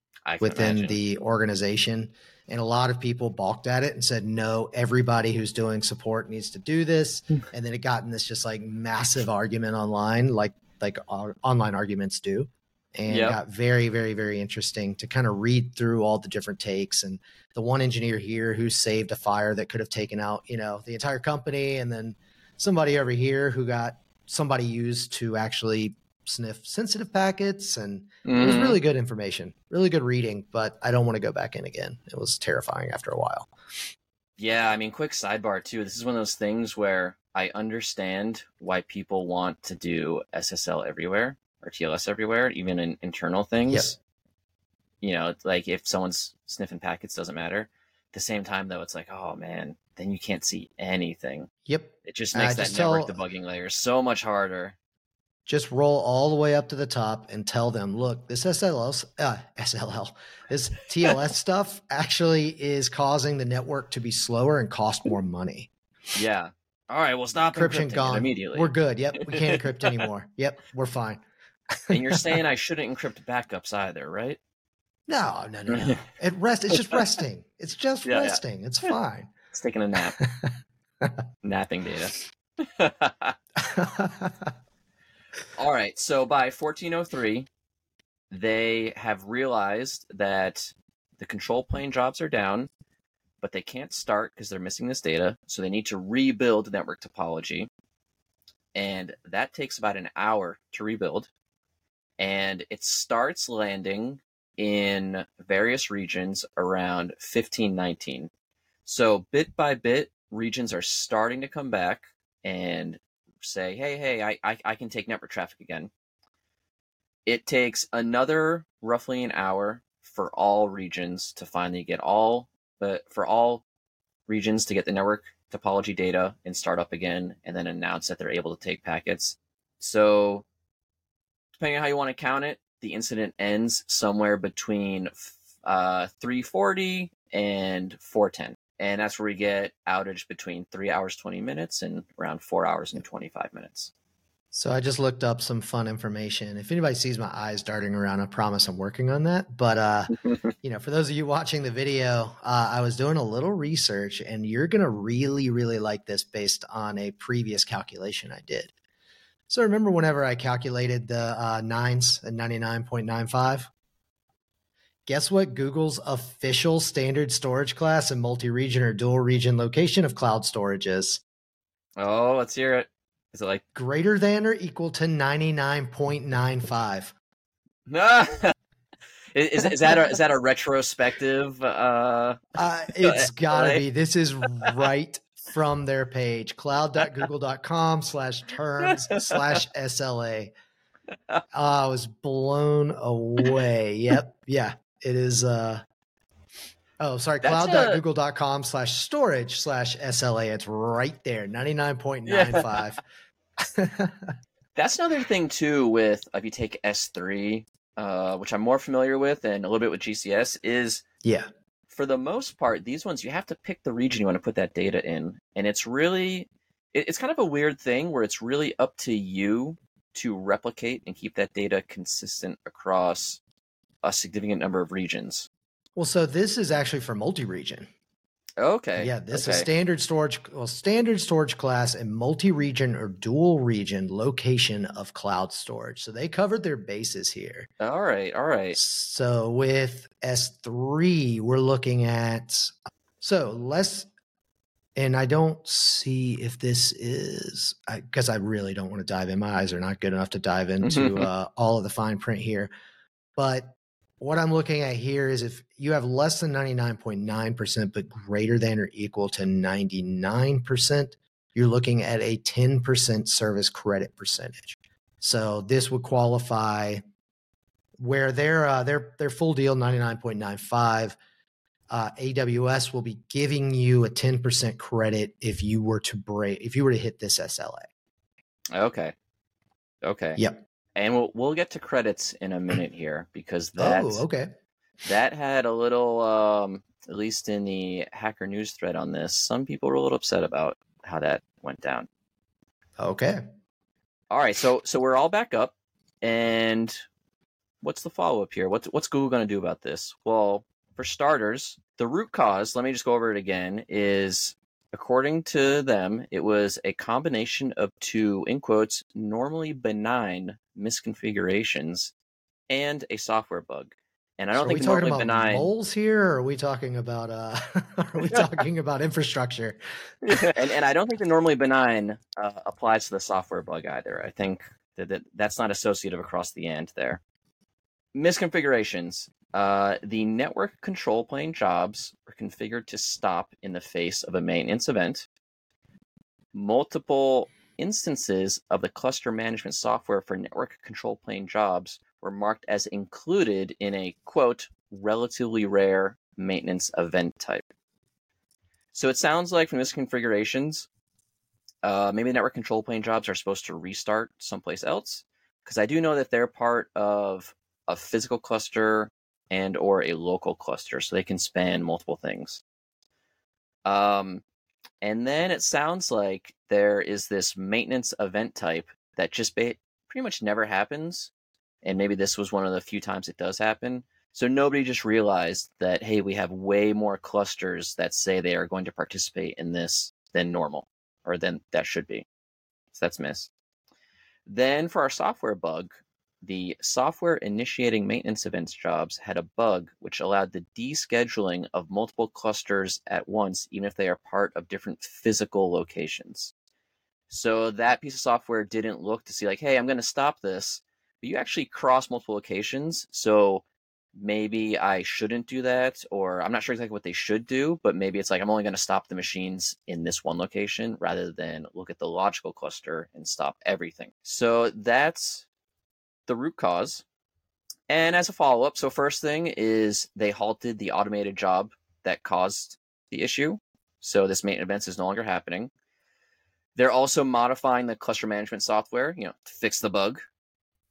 within imagine. the organization. And a lot of people balked at it and said, no, everybody who's doing support needs to do this. And then it got in this just like massive argument online, like like uh, online arguments do. And yep. it got very, very, very interesting to kind of read through all the different takes. And the one engineer here who saved a fire that could have taken out, you know, the entire company. And then somebody over here who got somebody used to actually sniff sensitive packets. And mm. it was really good information, really good reading, but I don't want to go back in again. It was terrifying after a while. Yeah. I mean, quick sidebar too. This is one of those things where I understand why people want to do S S L everywhere or T L S everywhere, even in internal things. Yep. You know, it's like if someone's sniffing packets, doesn't matter. At the same time, though, it's like, oh man, then you can't see anything. Yep. It just makes uh, that just network tell, debugging layer so much harder. Just roll all the way up to the top and tell them, look, this S L L, uh, S L L, this T L S stuff actually is causing the network to be slower and cost more money. Yeah. All right, well, stop encryption encrypting gone. It immediately. We're good. Yep, we can't encrypt anymore. Yep, we're fine. And you're saying I shouldn't encrypt backups either, right? No, no, no, no. It rest. It's just resting. It's just yeah, resting. Yeah. It's fine. It's taking a nap. Napping data. All right. So by fourteen oh three, they have realized that the control plane jobs are down, but they can't start because they're missing this data. So they need to rebuild network topology. And that takes about an hour to rebuild. And it starts landing in various regions around fifteen nineteen. So bit by bit, regions are starting to come back and say, hey, hey, I, I, I can take network traffic again. It takes another roughly an hour for all regions to finally get all, but for all regions to get the network topology data and start up again and then announce that they're able to take packets. So depending on how you want to count it, the incident ends somewhere between uh, three forty and four ten. And that's where we get outage between three hours, twenty minutes and around four hours and twenty-five minutes. So I just looked up some fun information. If anybody sees my eyes darting around, I promise I'm working on that. But, uh, you know, for those of you watching the video, uh, I was doing a little research, and you're going to really, really like this based on a previous calculation I did. So remember whenever I calculated the uh, nines and ninety-nine point nine five? Guess what Google's official standard storage class and multi-region or dual region location of cloud storage is? Oh, let's hear it. Is it like greater than or equal to ninety-nine point nine five? is, is that a, is that a retrospective? Uh, uh, it's gotta be. This is right from their page, cloud.google.com slash terms slash SLA. Uh, I was blown away. Yep. Yeah, it is. Uh, oh, sorry. Cloud.google.com slash storage slash SLA. It's right there. ninety-nine point nine five. Yeah. That's another thing too with, if you take S three, uh, which I'm more familiar with, and a little bit with G C S, is yeah. For the most part, these ones, you have to pick the region you want to put that data in. And it's really, it, it's kind of a weird thing where it's really up to you to replicate and keep that data consistent across a significant number of regions. Well, so this is actually for multi-region. Okay. Yeah, this okay. is standard storage, well, standard storage class and multi-region or dual region location of cloud storage. So they covered their bases here. All right, all right. So with S three, we're looking at, so let's, and I don't see if this is, because I, I really don't want to dive in. My eyes are not good enough to dive into uh, all of the fine print here. But what I'm looking at here is if you have less than ninety-nine point nine percent, but greater than or equal to ninety-nine percent, you're looking at a ten percent service credit percentage. So this would qualify where their uh, their their full deal ninety-nine point nine five. Uh, A W S will be giving you a ten percent credit if you were to break if you were to hit this S L A. Okay. Okay. Yep. And we'll we'll get to credits in a minute here because that oh, okay. that had a little, um, at least in the Hacker News thread on this, some people were a little upset about how that went down. Okay. All right, so so we're all back up, and what's the follow up here? What's what's Google going to do about this? Well, for starters, the root cause. Let me just go over it again. Is according to them, it was a combination of two, in quotes, normally benign misconfigurations and a software bug. And I don't so think are we the talking normally about benign moles here, or are we talking about uh, are we talking about infrastructure? and and I don't think the normally benign uh, applies to the software bug either. I think that, that that's not associative across the end there. Misconfigurations. Uh, the network control plane jobs were configured to stop in the face of a maintenance event. Multiple instances of the cluster management software for network control plane jobs were marked as included in a, quote, relatively rare maintenance event type. So it sounds like from misconfigurations, uh, maybe the network control plane jobs are supposed to restart someplace else, because I do know that they're part of a physical cluster and or a local cluster, so they can span multiple things. Um, and then it sounds like there is this maintenance event type that just ba- pretty much never happens, and maybe this was one of the few times it does happen. So nobody just realized that, hey, we have way more clusters that say they are going to participate in this than normal, or than that should be. So that's missed. Then for our software bug, the software initiating maintenance events jobs had a bug which allowed the descheduling of multiple clusters at once, even if they are part of different physical locations. So that piece of software didn't look to see like, hey, I'm going to stop this, but you actually cross multiple locations. So maybe I shouldn't do that, or I'm not sure exactly what they should do, but maybe it's like, I'm only going to stop the machines in this one location rather than look at the logical cluster and stop everything. So that's the root cause. And as a follow-up, so first thing is they halted the automated job that caused the issue. So this maintenance events is no longer happening. They're also modifying the cluster management software, you know, to fix the bug.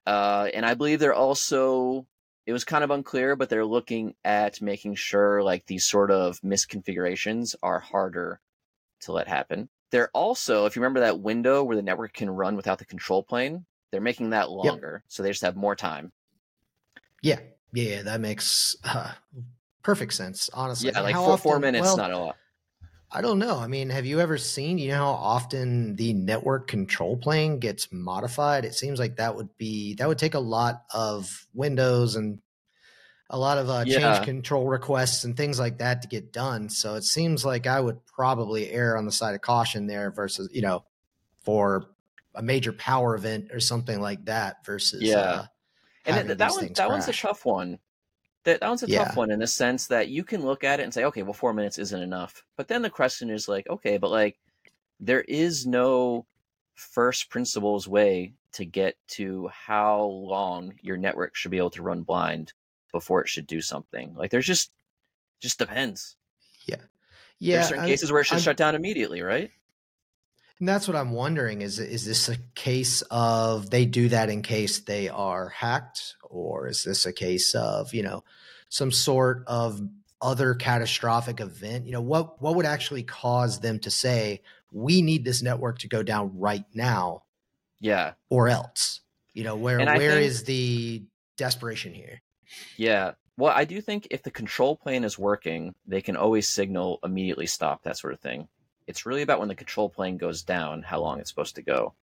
Uh, and I believe they're also, it was kind of unclear, but they're looking at making sure like these sort of misconfigurations are harder to let happen. They're also, if you remember that window where the network can run without the control plane, they're making that longer. Yep. So they just have more time. Yeah. Yeah. That makes uh, perfect sense, honestly. Yeah. Like four, often, four minutes, well, not a lot. I don't know. I mean, have you ever seen, you know, how often the network control plane gets modified? It seems like that would be, that would take a lot of windows and a lot of uh, yeah. change control requests and things like that to get done. So it seems like I would probably err on the side of caution there versus, you know, for a major power event or something like that versus, yeah. uh, and that, that one, that crash. one's a tough one. That, that one's a yeah. tough one in the sense that you can look at it and say, okay, well, four minutes isn't enough. But then the question is like, okay, but like, there is no first principles way to get to how long your network should be able to run blind before it should do something. Like, there's just, just depends. Yeah. Yeah. There's certain I, cases where it should I'm, shut down immediately, right? And that's what I'm wondering. Is, is this a case of they do that in case they are hacked? Or is this a case of, you know, some sort of other catastrophic event? You know, what, what would actually cause them to say, we need this network to go down right now? Yeah. Or else, you know, where, where think, is the desperation here? Yeah. Well, I do think if the control plane is working, they can always signal immediately stop, that sort of thing. It's really about when the control plane goes down, how long it's supposed to go.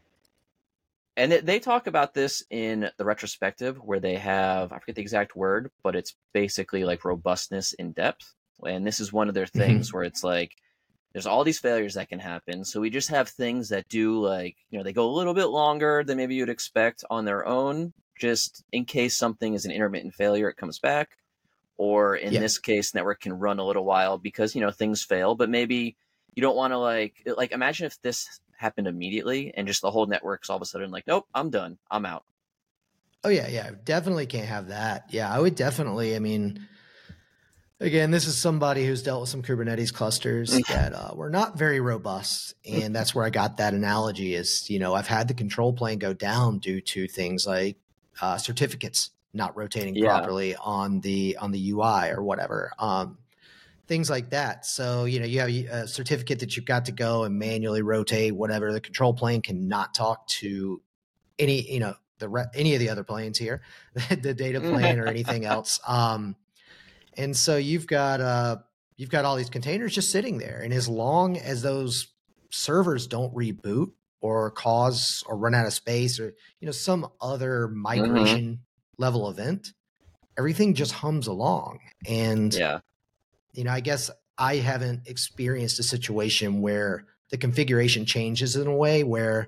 And they talk about this in the retrospective where they have, I forget the exact word, but it's basically like robustness in depth. And this is one of their things mm-hmm. where it's like, there's all these failures that can happen. So we just have things that do like, you know, they go a little bit longer than maybe you'd expect on their own, just in case something is an intermittent failure, it comes back. Or in yeah. this case, network can run a little while because, you know, things fail, but maybe you don't want to like, like imagine if this happened immediately and just the whole network's all of a sudden like, nope, I'm done. I'm out. Oh yeah. Yeah. Definitely can't have that. Yeah. I would definitely, I mean, again, this is somebody who's dealt with some Kubernetes clusters that uh, were not very robust. And that's where I got that analogy is, you know, I've had the control plane go down due to things like uh, certificates not rotating yeah. properly on the, on the U I or whatever. Um, things like that. So, you know, you have a certificate that you've got to go and manually rotate whatever. The control plane cannot talk to any, you know, the re- any of the other planes here, the data plane or anything else. Um, and so you've got, uh, you've got all these containers just sitting there. And as long as those servers don't reboot or cause or run out of space or, you know, some other migration mm-hmm. level event, everything just hums along. And yeah. you know, I guess I haven't experienced a situation where the configuration changes in a way where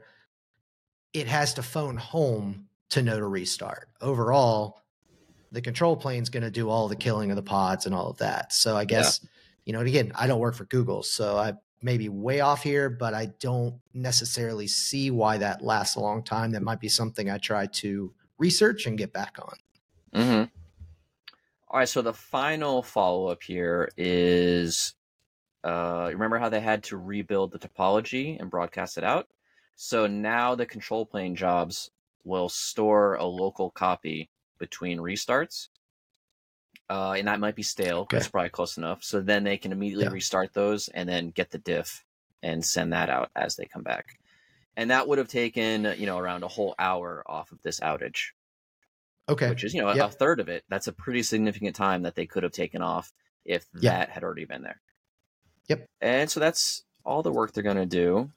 it has to phone home to know to restart. Overall, the control plane is going to do all the killing of the pods and all of that. So I guess, yeah. you know, and again, I don't work for Google, so I may be way off here, but I don't necessarily see why that lasts a long time. That might be something I try to research and get back on. Mm-hmm. All right, so the final follow-up here is, uh, remember how they had to rebuild the topology and broadcast it out? So now the control plane jobs will store a local copy between restarts, uh, and that might be stale, okay. but it's probably close enough. So then they can immediately yeah. restart those and then get the diff and send that out as they come back. And that would have taken, you know, around a whole hour off of this outage. Okay. Which is, you know, yep. a third of it. That's a pretty significant time that they could have taken off if yep. that had already been there. Yep. And so that's all the work they're going to do.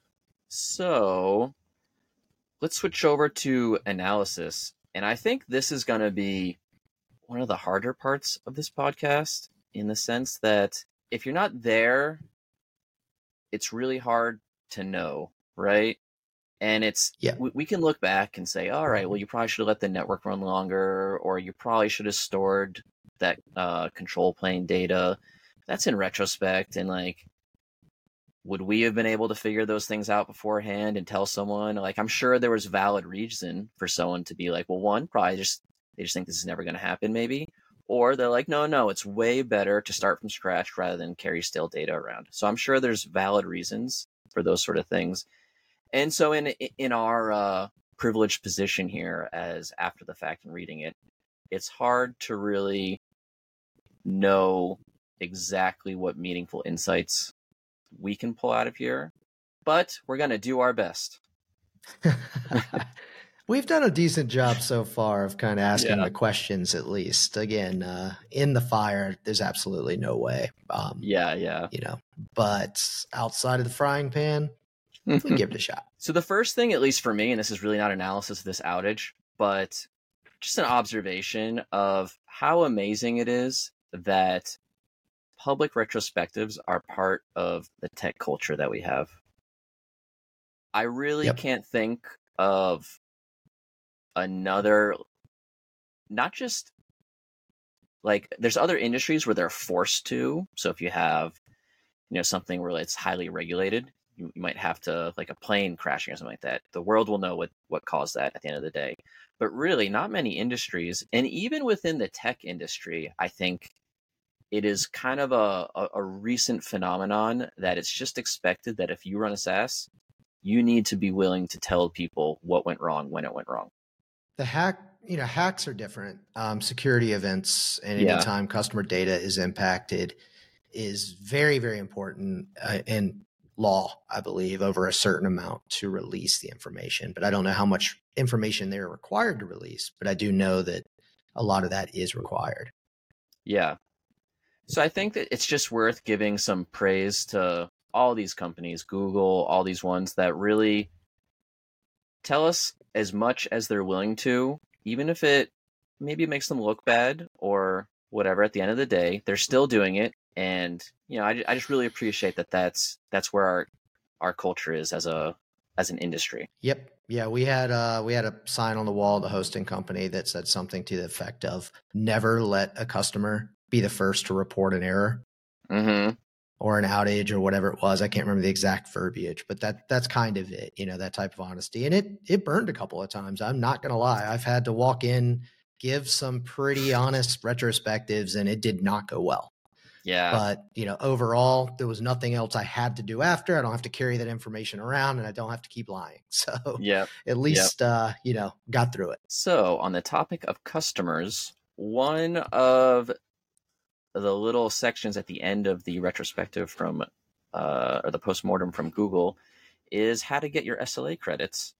So let's switch over to analysis. And I think this is going to be one of the harder parts of this podcast in the sense that if you're not there, it's really hard to know, right? And it's, yeah. we, we can look back and say, all right, well, you probably should have let the network run longer, or you probably should have stored that uh, control plane data. That's in retrospect. And like, would we have been able to figure those things out beforehand and tell someone? Like, I'm sure there was valid reason for someone to be like, well, one, probably just, they just think this is never going to happen, maybe. Or they're like, no, no, it's way better to start from scratch rather than carry stale data around. So I'm sure there's valid reasons for those sort of things. And so in in our uh, privileged position here as after the fact and reading it, it's hard to really know exactly what meaningful insights we can pull out of here, but we're going to do our best. We've done a decent job so far of kind of asking Yeah. the questions, at least. Again, uh, in the fire, there's absolutely no way. Um, yeah, yeah. You know, but outside of the frying pan, we give it a shot. So the first thing, at least for me, and this is really not analysis of this outage, but just an observation of how amazing it is that public retrospectives are part of the tech culture that we have. I really yep. can't think of another, not just like there's other industries where they're forced to. So if you have, you know, something where it's highly regulated, you, you might have to, like a plane crashing or something like that. The world will know what, what caused that at the end of the day. But really not many industries, and even within the tech industry, I think it is kind of a, a, a recent phenomenon that it's just expected that if you run a SaaS, you need to be willing to tell people what went wrong when it went wrong. The hack, you know, hacks are different. Um, security events and Yeah. anytime customer data is impacted is very, very important uh, in law, I believe, over a certain amount to release the information. But I don't know how much information they're required to release, but I do know that a lot of that is required. Yeah. So I think that it's just worth giving some praise to all these companies, Google, all these ones that really tell us as much as they're willing to, even if it maybe makes them look bad or whatever. At the end of the day, they're still doing it. And, you know, I, I just really appreciate that that's, that's where our, our culture is as a, as an industry. Yep. Yeah. We had, uh, we had a sign on the wall of the hosting company that said something to the effect of never let a customer be the first to report an error mm-hmm. or an outage or whatever it was. I can't remember the exact verbiage, but that that's kind of it, you know, that type of honesty. And it, it burned a couple of times. I'm not going to lie. I've had to walk in, give some pretty honest retrospectives, and it did not go well. Yeah. But, you know, overall, there was nothing else I had to do after. I don't have to carry that information around, and I don't have to keep lying. So yep. at least, yep. uh, you know, got through it. So on the topic of customers, one of the little sections at the end of the retrospective from, uh, or the postmortem from Google is how to get your S L A credits.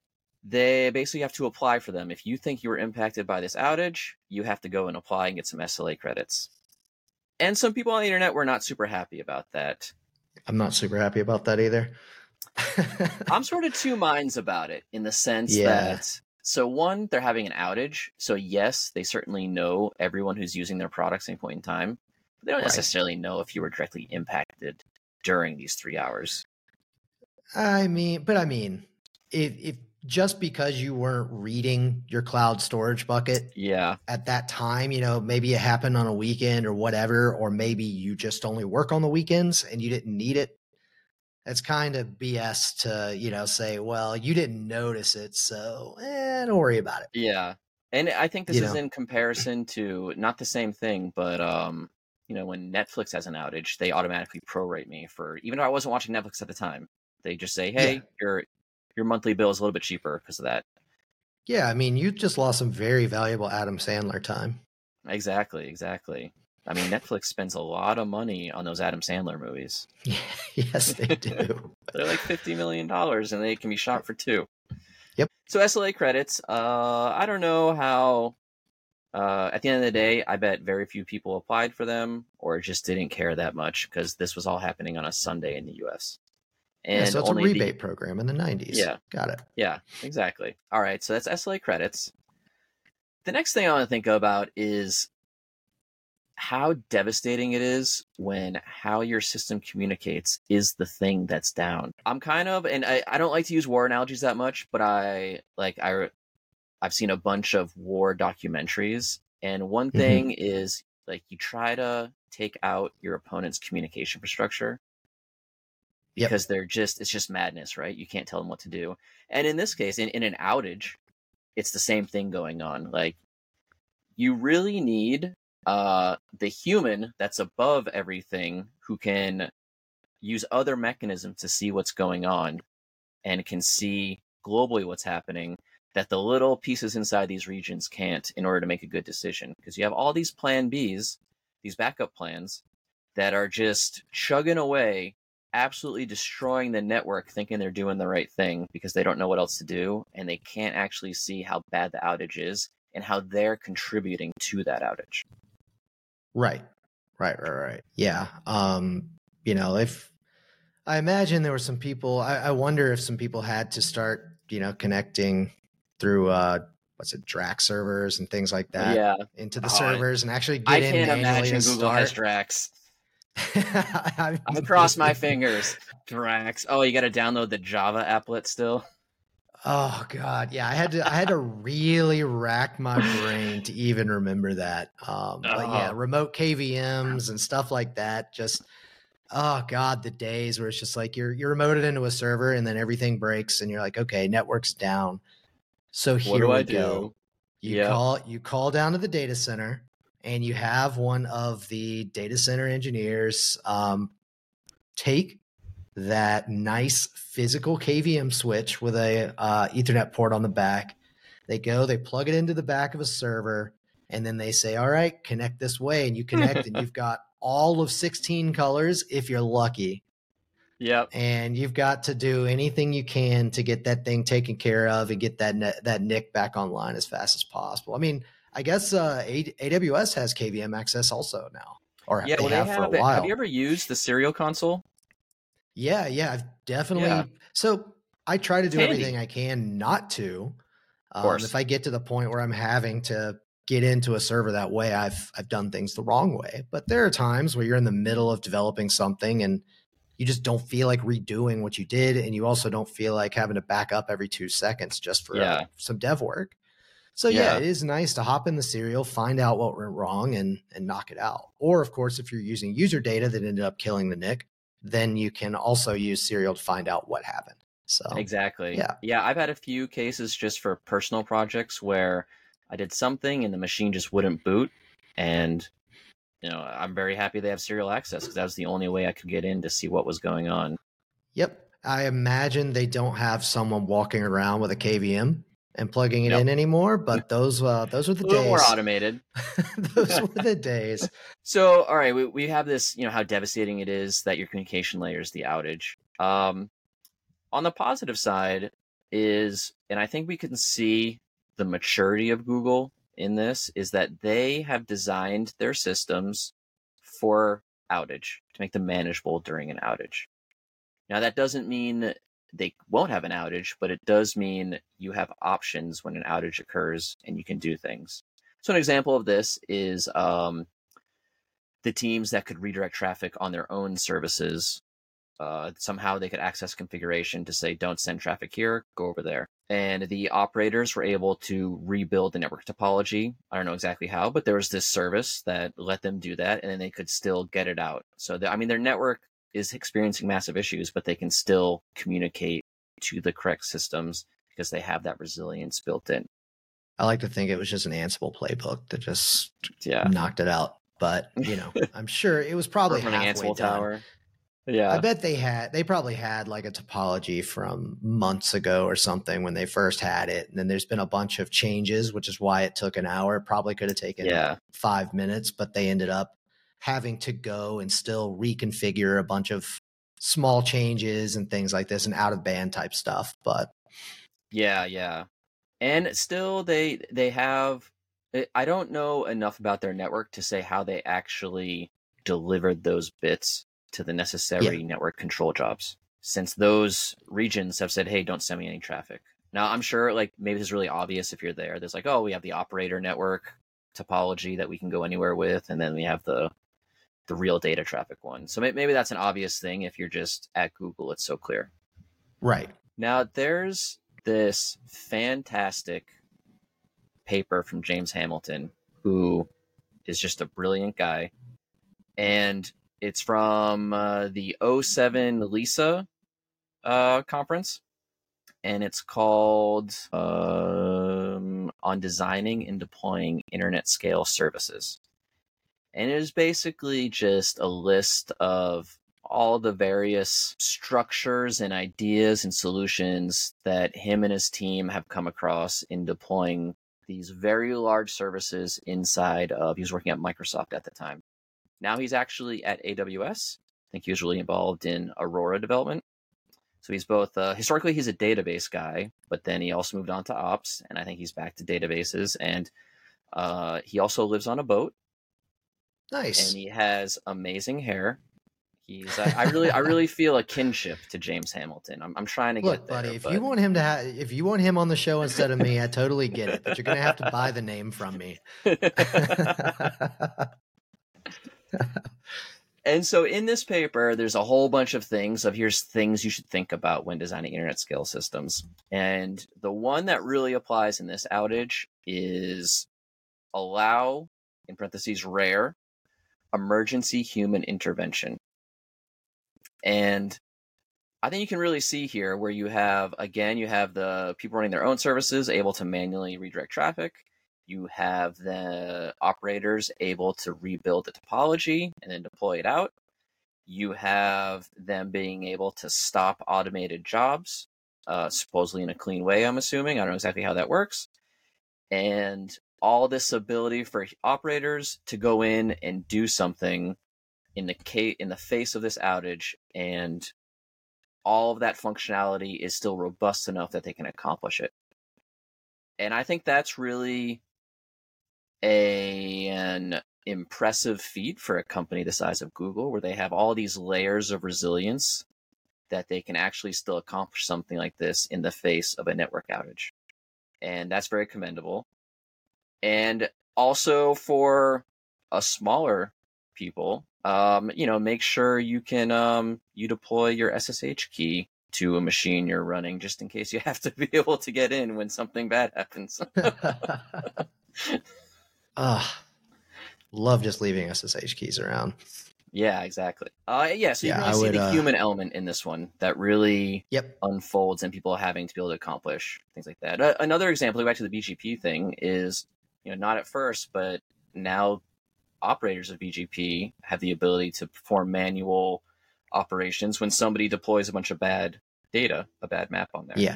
They basically have to apply for them. If you think you were impacted by this outage, you have to go and apply and get some S L A credits. And some people on the internet were not super happy about that. I'm not super happy about that either. I'm sort of two minds about it in the sense yeah. that, so one, they're having an outage. So yes, they certainly know everyone who's using their products at any point in time. But they don't right. necessarily know if you were directly impacted during these three hours. I mean, but I mean, if, if just because you weren't reading your cloud storage bucket yeah. at that time, you know, maybe it happened on a weekend or whatever, or maybe you just only work on the weekends and you didn't need it. That's kind of B S to, you know, say, well, you didn't notice it, so eh, don't worry about it. Yeah. And I think this you is know? in comparison to not the same thing, but, um, you know, when Netflix has an outage, they automatically prorate me for, even though I wasn't watching Netflix at the time, they just say, hey, yeah. your your monthly bill is a little bit cheaper because of that. Yeah, I mean, you just lost some very valuable Adam Sandler time. Exactly, exactly. I mean, Netflix spends a lot of money on those Adam Sandler movies. Yeah, yes, they do. They're like fifty million dollars, and they can be shot for two. Yep. So S L A credits, uh, I don't know how, uh, at the end of the day, I bet very few people applied for them or just didn't care that much because this was all happening on a Sunday in the U S. And yeah, so it's a rebate the, program in the nineties. Yeah. Got it. Yeah, exactly. All right, so that's S L A credits. The next thing I want to think about is how devastating it is when how your system communicates is the thing that's down. I'm kind of, and I, I don't like to use war analogies that much, but I like I I've seen a bunch of war documentaries, and one thing mm-hmm. is like you try to take out your opponent's communication infrastructure because yep. they're just it's just madness, right? You can't tell them what to do. And in this case, in, in an outage, it's the same thing going on. Like you really need uh the human that's above everything who can use other mechanisms to see what's going on and can see globally what's happening that the little pieces inside these regions can't in order to make a good decision. Because you have all these plan Bs, these backup plans, that are just chugging away, absolutely destroying the network, thinking they're doing the right thing because they don't know what else to do, and they can't actually see how bad the outage is and how they're contributing to that outage. Right, right, right, right. Yeah. Um, you know, if I imagine there were some people, I, I wonder if some people had to start, you know, connecting through, uh, what's it, Drax servers and things like that Yeah. into the Oh, servers and actually get I in can't manually imagine to Google start. has Drax. I, I cross my fingers. Drax. Oh, you got to download the Java applet still. Oh God, yeah. I had to. I had to really rack my brain to even remember that. Um, but yeah, Oh. remote K V Ms and stuff like that. Just oh God, the days where it's just like you're you're remoted into a server and then everything breaks and you're like, okay, network's down. So here What do we I go. do? You Yep. call you call down to the data center and you have one of the data center engineers um, take that nice physical K V M switch with a uh, Ethernet port on the back. They go, they plug it into the back of a server, and then they say, all right, connect this way. And you connect and you've got all of sixteen colors if you're lucky. Yep. And you've got to do anything you can to get that thing taken care of and get that net, that N I C back online as fast as possible. I mean, I guess uh, A W S has K V M access also now, or Yeah, they well, have, they for a have. while. Have you ever used the Serial Console? Yeah, yeah, I've definitely. Yeah. So I try to It's do handy. everything I can not to. Of course. Um, if I get to the point where I'm having to get into a server that way, I've I've done things the wrong way. But there are times where you're in the middle of developing something and you just don't feel like redoing what you did, and you also don't feel like having to back up every two seconds just for Yeah. uh, some dev work. So Yeah. yeah, it is nice to hop in the serial, find out what went wrong, and and knock it out. Or of course, if you're using user data that ended up killing the N I C, then you can also use serial to find out what happened. So Exactly. yeah. Yeah, I've had a few cases just for personal projects where I did something and the machine just wouldn't boot, and you know, I'm very happy they have serial access because that was the only way I could get in to see what was going on. Yep. I imagine they don't have someone walking around with a K V M and plugging it Nope. in anymore, but those uh, those were the A little days. more automated. Those were the days. So, all right, we, we have this, you know, how devastating it is that your communication layer is the outage. Um, on the positive side is, and I think we can see the maturity of Google in this, is that they have designed their systems for outage to make them manageable during an outage. Now, that doesn't mean they won't have an outage, but it does mean you have options when an outage occurs and you can do things. So an example of this is um, the teams that could redirect traffic on their own services. Uh, somehow they could access configuration to say, don't send traffic here, go over there. And the operators were able to rebuild the network topology. I don't know exactly how, but there was this service that let them do that, and then they could still get it out. So, the, I mean, their network is experiencing massive issues, but they can still communicate to the correct systems because they have that resilience built in. I like to think it was just an Ansible playbook that just yeah. knocked it out. But, you know, I'm sure it was probably halfway Ansible done. Tower. Yeah. I bet they had, they probably had like a topology from months ago or something when they first had it. And then there's been a bunch of changes, which is why it took an hour. It probably could have taken yeah. five minutes, but they ended up having to go and still reconfigure a bunch of small changes and things like this and out of band type stuff. But yeah, yeah. And still they, they have, I don't know enough about their network to say how they actually delivered those bits to the necessary yeah. network control jobs, since those regions have said, hey, don't send me any traffic. Now, I'm sure like maybe it's really obvious if you're there. There's like, oh, we have the operator network topology that we can go anywhere with, and then we have the the real data traffic one. So maybe that's an obvious thing. If you're just at Google, it's so clear. Right. Now, there's this fantastic paper from James Hamilton, who is just a brilliant guy. And it's from uh, the oh seven LISA uh, conference, and it's called um, On Designing and Deploying Internet Scale Services. And it is basically just a list of all the various structures and ideas and solutions that him and his team have come across in deploying these very large services inside of, he was working at Microsoft at the time. Now he's actually at A W S. I think he was really involved in Aurora development. So he's both, uh, historically he's a database guy, but then he also moved on to ops, and I think he's back to databases. And uh, he also lives on a boat. Nice. And he has amazing hair. He's, I, I really, I really feel a kinship to James Hamilton. I'm, I'm trying to Look, get there. buddy, if but... you want him to have, if you want him on the show instead of me, I totally get it. But you're gonna have to buy the name from me. And so in this paper, there's a whole bunch of things of here's things you should think about when designing internet scale systems. And the one that really applies in this outage is allow, in parentheses, rare, emergency human intervention. And I think you can really see here where you have, again, you have the people running their own services able to manually redirect traffic. You have the operators able to rebuild the topology and then deploy it out. You have them being able to stop automated jobs, uh, supposedly in a clean way, I'm assuming. I don't know exactly how that works. And all this ability for operators to go in and do something in the case, in the face of this outage, and all of that functionality is still robust enough that they can accomplish it. And I think that's really a, an impressive feat for a company the size of Google, where they have all these layers of resilience that they can actually still accomplish something like this in the face of a network outage. And that's very commendable. And also for a smaller people, um, you know, make sure you can, um, you deploy your S S H key to a machine you're running, just in case you have to be able to get in when something bad happens. Ah, love just leaving S S H keys around. Yeah, exactly. Uh, yeah, so you Yeah, can really I see would, the uh, human element in this one that really Yep. unfolds, and people having to be able to accomplish things like that. Uh, another example, back to the B G P thing, is, you know, not at first, but now operators of B G P have the ability to perform manual operations when somebody deploys a bunch of bad data, a bad map on there. Yeah.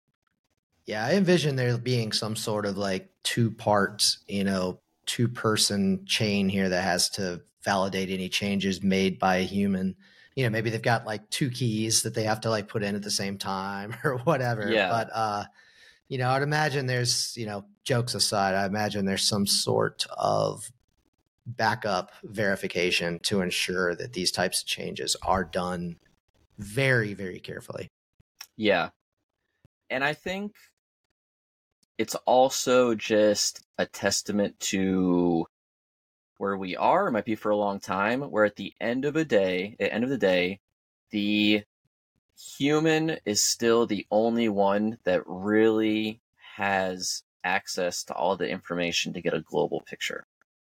Yeah, I envision there being some sort of like two parts, you know, two person chain here that has to validate any changes made by a human. You know, maybe they've got like two keys that they have to like put in at the same time or whatever. Yeah. But, uh, you know, I'd imagine there's, you know, jokes aside, I imagine there's some sort of backup verification to ensure that these types of changes are done very, very carefully. Yeah. And I think it's also just a testament to where we are, it might be for a long time, where at the end of a day, at the end of the day, the human is still the only one that really has access to all the information to get a global picture.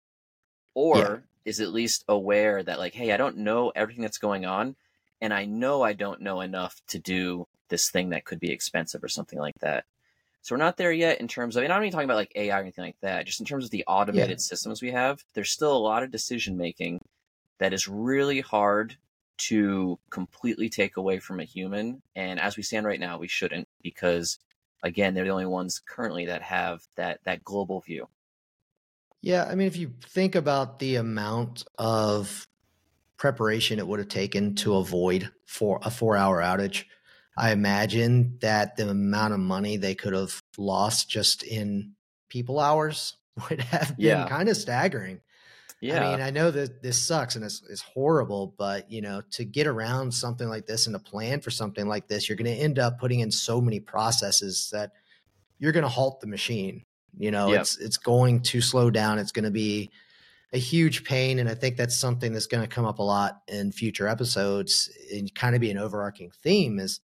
Or yeah. is at least aware that, like, hey, I don't know everything that's going on, and I know I don't know enough to do this thing that could be expensive or something like that. So we're not there yet in terms of, and I'm not even talking about like A I or anything like that, just in terms of the automated yeah. systems we have, there's still a lot of decision making that is really hard to completely take away from a human. And as we stand right now, we shouldn't, because again, they're the only ones currently that have that that global view. Yeah, I mean, if you think about the amount of preparation it would have taken to avoid for a four-hour outage, I imagine that the amount of money they could have lost just in people hours would have been yeah. kind of staggering. Yeah. I mean, I know that this sucks and it's, it's horrible, but, you know, to get around something like this and to plan for something like this, you're going to end up putting in so many processes that you're going to halt the machine. You know, yep. it's it's going to slow down. It's going to be a huge pain. And I think that's something that's going to come up a lot in future episodes and kind of be an overarching theme is,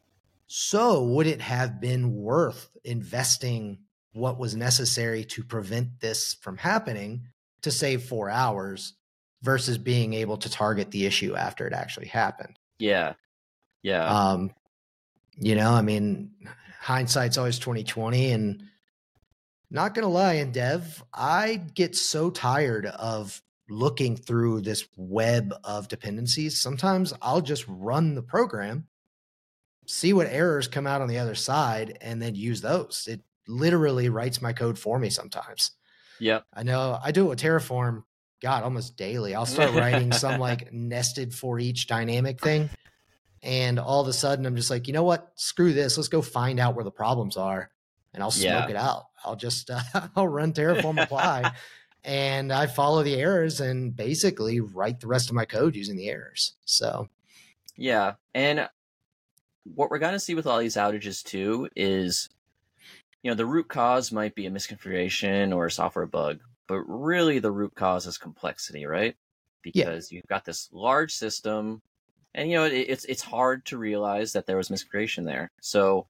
so would it have been worth investing what was necessary to prevent this from happening to save four hours versus being able to target the issue after it actually happened? Yeah. Yeah. Um, you know, I mean, hindsight's always twenty twenty, and not going to lie, in dev, I get so tired of looking through this web of dependencies, sometimes I'll just run the program, see what errors come out on the other side, and then use those. It literally writes my code for me sometimes. Yep. I know I do it with Terraform, God, almost daily. I'll start writing some like nested for each dynamic thing. And all of a sudden I'm just like, you know what? Screw this. Let's go find out where the problems are and I'll smoke yeah. it out. I'll just, uh, I'll run Terraform apply and I follow the errors and basically write the rest of my code using the errors. So, yeah. And what we're going to see with all these outages too is, you know, the root cause might be a misconfiguration or a software bug, but really the root cause is complexity, right? Because yeah. you've got this large system and, you know, it, it's, it's hard to realize that there was misconfiguration there. So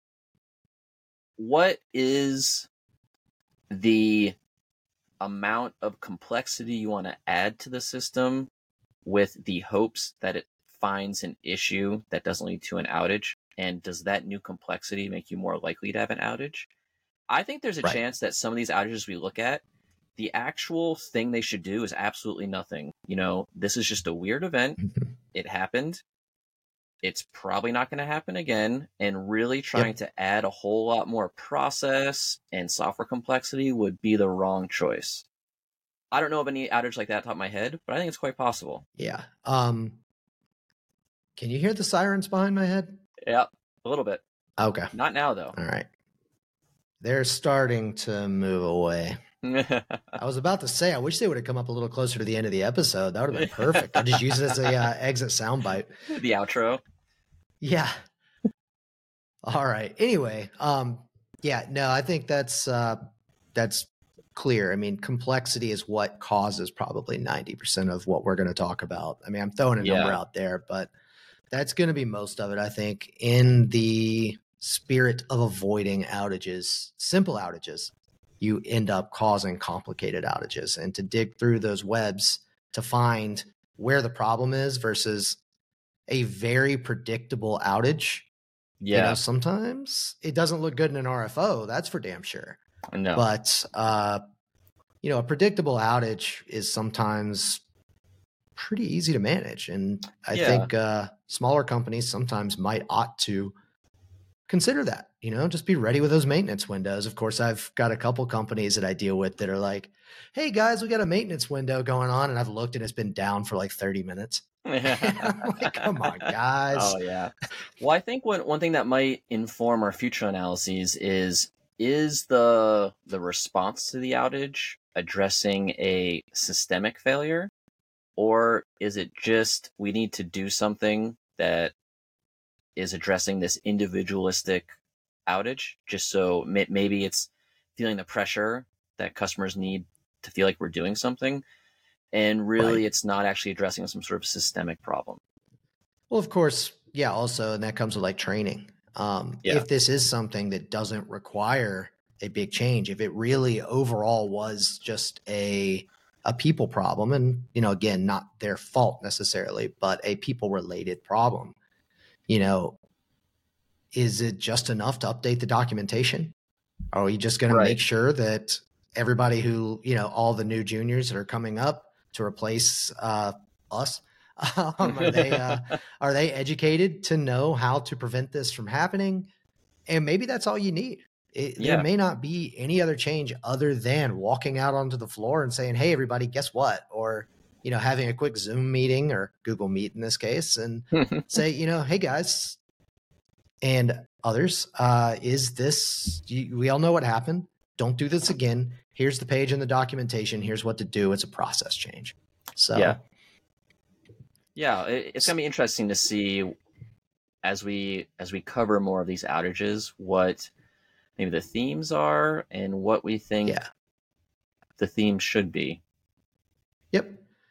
what is the amount of complexity you want to add to the system with the hopes that it finds an issue that doesn't lead to an outage? And does that new complexity make you more likely to have an outage? I think there's a right. chance that some of these outages we look at, the actual thing they should do is absolutely nothing. You know, this is just a weird event. It happened. It's probably not going to happen again. And really trying yep. to add a whole lot more process and software complexity would be the wrong choice. I don't know of any outage like that top of my head, but I think it's quite possible. Yeah. Um, can you hear the sirens behind my head? Yeah, a little bit. Okay. Not now, though. All right. They're starting to move away. I was about to say, I wish they would have come up a little closer to the end of the episode. That would have been perfect. I just use it as a uh, exit soundbite. The outro. Yeah. All right. Anyway, um, yeah, no, I think that's uh, that's clear. I mean, complexity is what causes probably ninety percent of what we're going to talk about. I mean, I'm throwing a yeah. number out there, but that's going to be most of it, I think, in the spirit of avoiding outages, simple outages. You end up causing complicated outages, and to dig through those webs to find where the problem is versus a very predictable outage. Yeah. You know, sometimes it doesn't look good in an R F O. That's for damn sure. No. But, uh, you know, a predictable outage is sometimes pretty easy to manage. And I yeah. think uh, smaller companies sometimes might ought to consider that, you know, just be ready with those maintenance windows. Of course, I've got a couple companies that I deal with that are like, hey guys, we got a maintenance window going on. And I've looked and it's been down for like thirty minutes. I'm like, come on, guys. Oh yeah. Well, I think one, one thing that might inform our future analyses is, is the, the response to the outage addressing a systemic failure, or is it just, we need to do something that is addressing this individualistic outage, just so may- maybe it's feeling the pressure that customers need to feel like we're doing something, and really right. it's not actually addressing some sort of systemic problem. Well, of course, yeah, also, and that comes with like training. Um, yeah. If this is something that doesn't require a big change, if it really overall was just a a people problem, and, you know, again, not their fault necessarily, but a people related problem, you know, is it just enough to update the documentation? Are we just going right. to make sure that everybody who, you know, all the new juniors that are coming up to replace uh, us, um, are they uh, are they educated to know how to prevent this from happening? And maybe that's all you need. It, yeah. There may not be any other change other than walking out onto the floor and saying, hey, everybody, guess what? Or, you know, having a quick Zoom meeting or Google Meet in this case and say, you know, hey, guys and others, uh, is this, you, we all know what happened. Don't do this again. Here's the page in the documentation. Here's what to do. It's a process change. So, yeah, yeah, it, it's going to be interesting to see as we, as we cover more of these outages, what maybe the themes are and what we think yeah. the theme should be. Yep.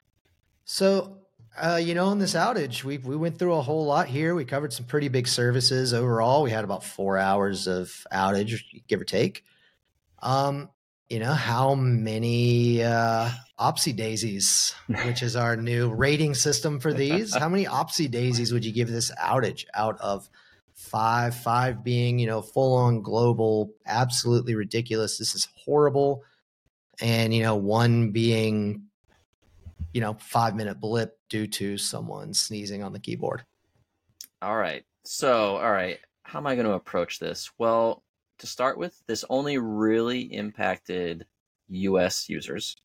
So, uh, you know, in this outage, we we went through a whole lot here. We covered some pretty big services overall. We had about four hours of outage, give or take. Um, you know, how many uh, Opsy daisies, which is our new rating system for these, how many Opsy daisies would you give this outage out of five? Five being, you know, full on global, absolutely ridiculous. This is horrible. And, you know, one being you know, five minute blip due to someone sneezing on the keyboard. All right. So, all right. How am I going to approach this? Well, to start with, this only really impacted U S users.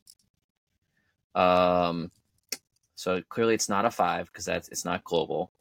Um, so clearly it's not a five because that's it's not global.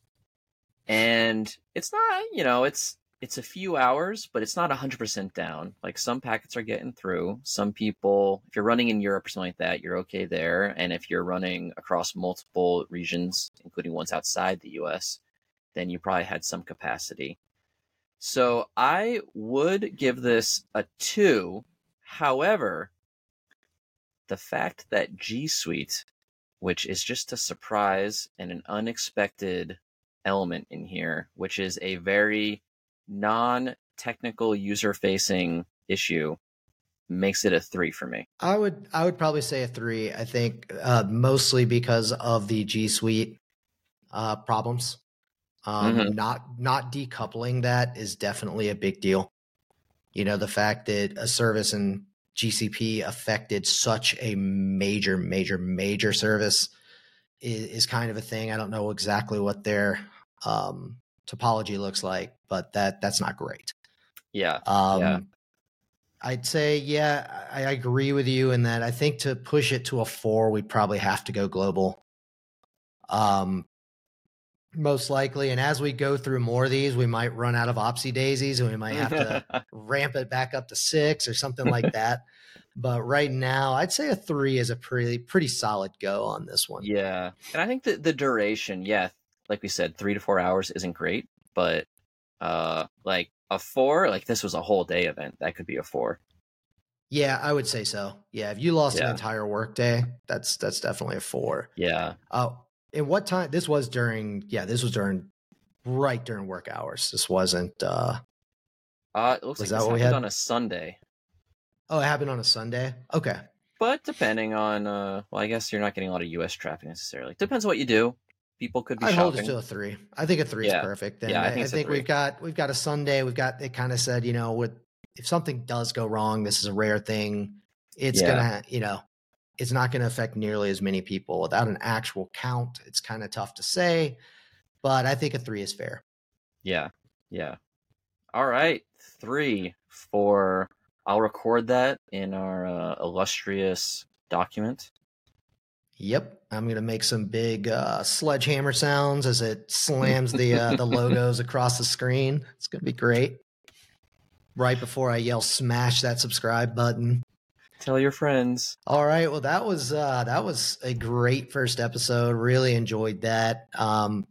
And it's not, you know, it's it's a few hours, but it's not one hundred percent down. Like some packets are getting through. Some people, if you're running in Europe or something like that, you're okay there. And if you're running across multiple regions, including ones outside the U S, then you probably had some capacity. So I would give this a two. However, the fact that G Suite, which is just a surprise and an unexpected element in here, which is a very non-technical user-facing issue, makes it a three for me. I would I would probably say a three. I think uh, mostly because of the G Suite uh, problems. Um, mm-hmm. Not not decoupling that is definitely a big deal. You know, the fact that a service in G C P affected such a major, major, major service is, is kind of a thing. I don't know exactly what their um, topology looks like, but that that's not great. Yeah. Um, yeah. I'd say, yeah, I, I agree with you in that. I think to push it to a four, we probably have to go global. Um, most likely. And as we go through more of these, we might run out of Opsy daisies and we might have to ramp it back up to six or something like that. But right now, I'd say a three is a pretty, pretty solid go on this one. Yeah. And I think that the duration, yeah, like we said, three to four hours isn't great, but uh, like a four, like this was a whole day event. That could be a four. Yeah, I would say so. Yeah. If you lost yeah. an entire work day, that's, that's definitely a four. Yeah. Oh, and what time? This was during, yeah, this was during, right during work hours. This wasn't, uh, uh it looks was like that this what we had on a Sunday. Oh, it happened on a Sunday? Okay. But depending on, uh, well, I guess you're not getting a lot of U S traffic necessarily. Depends on what you do. People could be I'd shopping. hold it to a three. I think a three yeah. is perfect. And yeah, I I think, I think we've got we've got a Sunday. We've got it kind of said, you know, with if something does go wrong, this is a rare thing. It's yeah. gonna, you know, it's not gonna affect nearly as many people without an actual count. It's kind of tough to say, but I think a three is fair. Yeah. Yeah. All right. Three for I'll record that in our uh, illustrious document. Yep, I'm gonna make some big uh, sledgehammer sounds as it slams the uh, the logos across the screen. It's gonna be great. Right before I yell, "Smash that subscribe button!" Tell your friends. All right, well that was uh, that was a great first episode. Really enjoyed that. Um,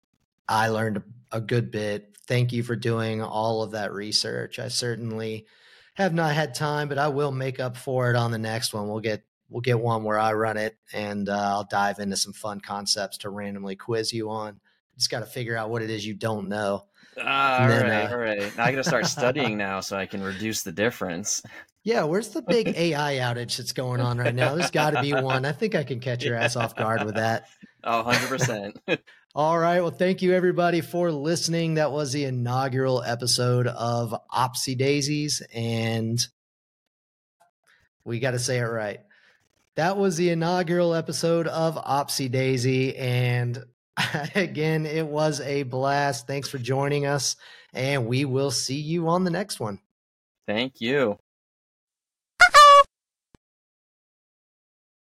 I learned a good bit. Thank you for doing all of that research. I certainly have not had time, but I will make up for it on the next one. We'll get we'll get one where I run it, and uh, I'll dive into some fun concepts to randomly quiz you on. Just got to figure out what it is you don't know. Ah, all then, right, uh, all right. Now I got to start studying now so I can reduce the difference. Yeah, where's the big A I outage that's going on right now? There's got to be one. I think I can catch your ass off guard with that. Oh, one hundred percent. All right. Well, thank you, everybody, for listening. That was the inaugural episode of Opsy Daisies, and we got to say it right. That was the inaugural episode of Opsy Daisy, and again, it was a blast. Thanks for joining us, and we will see you on the next one. Thank you.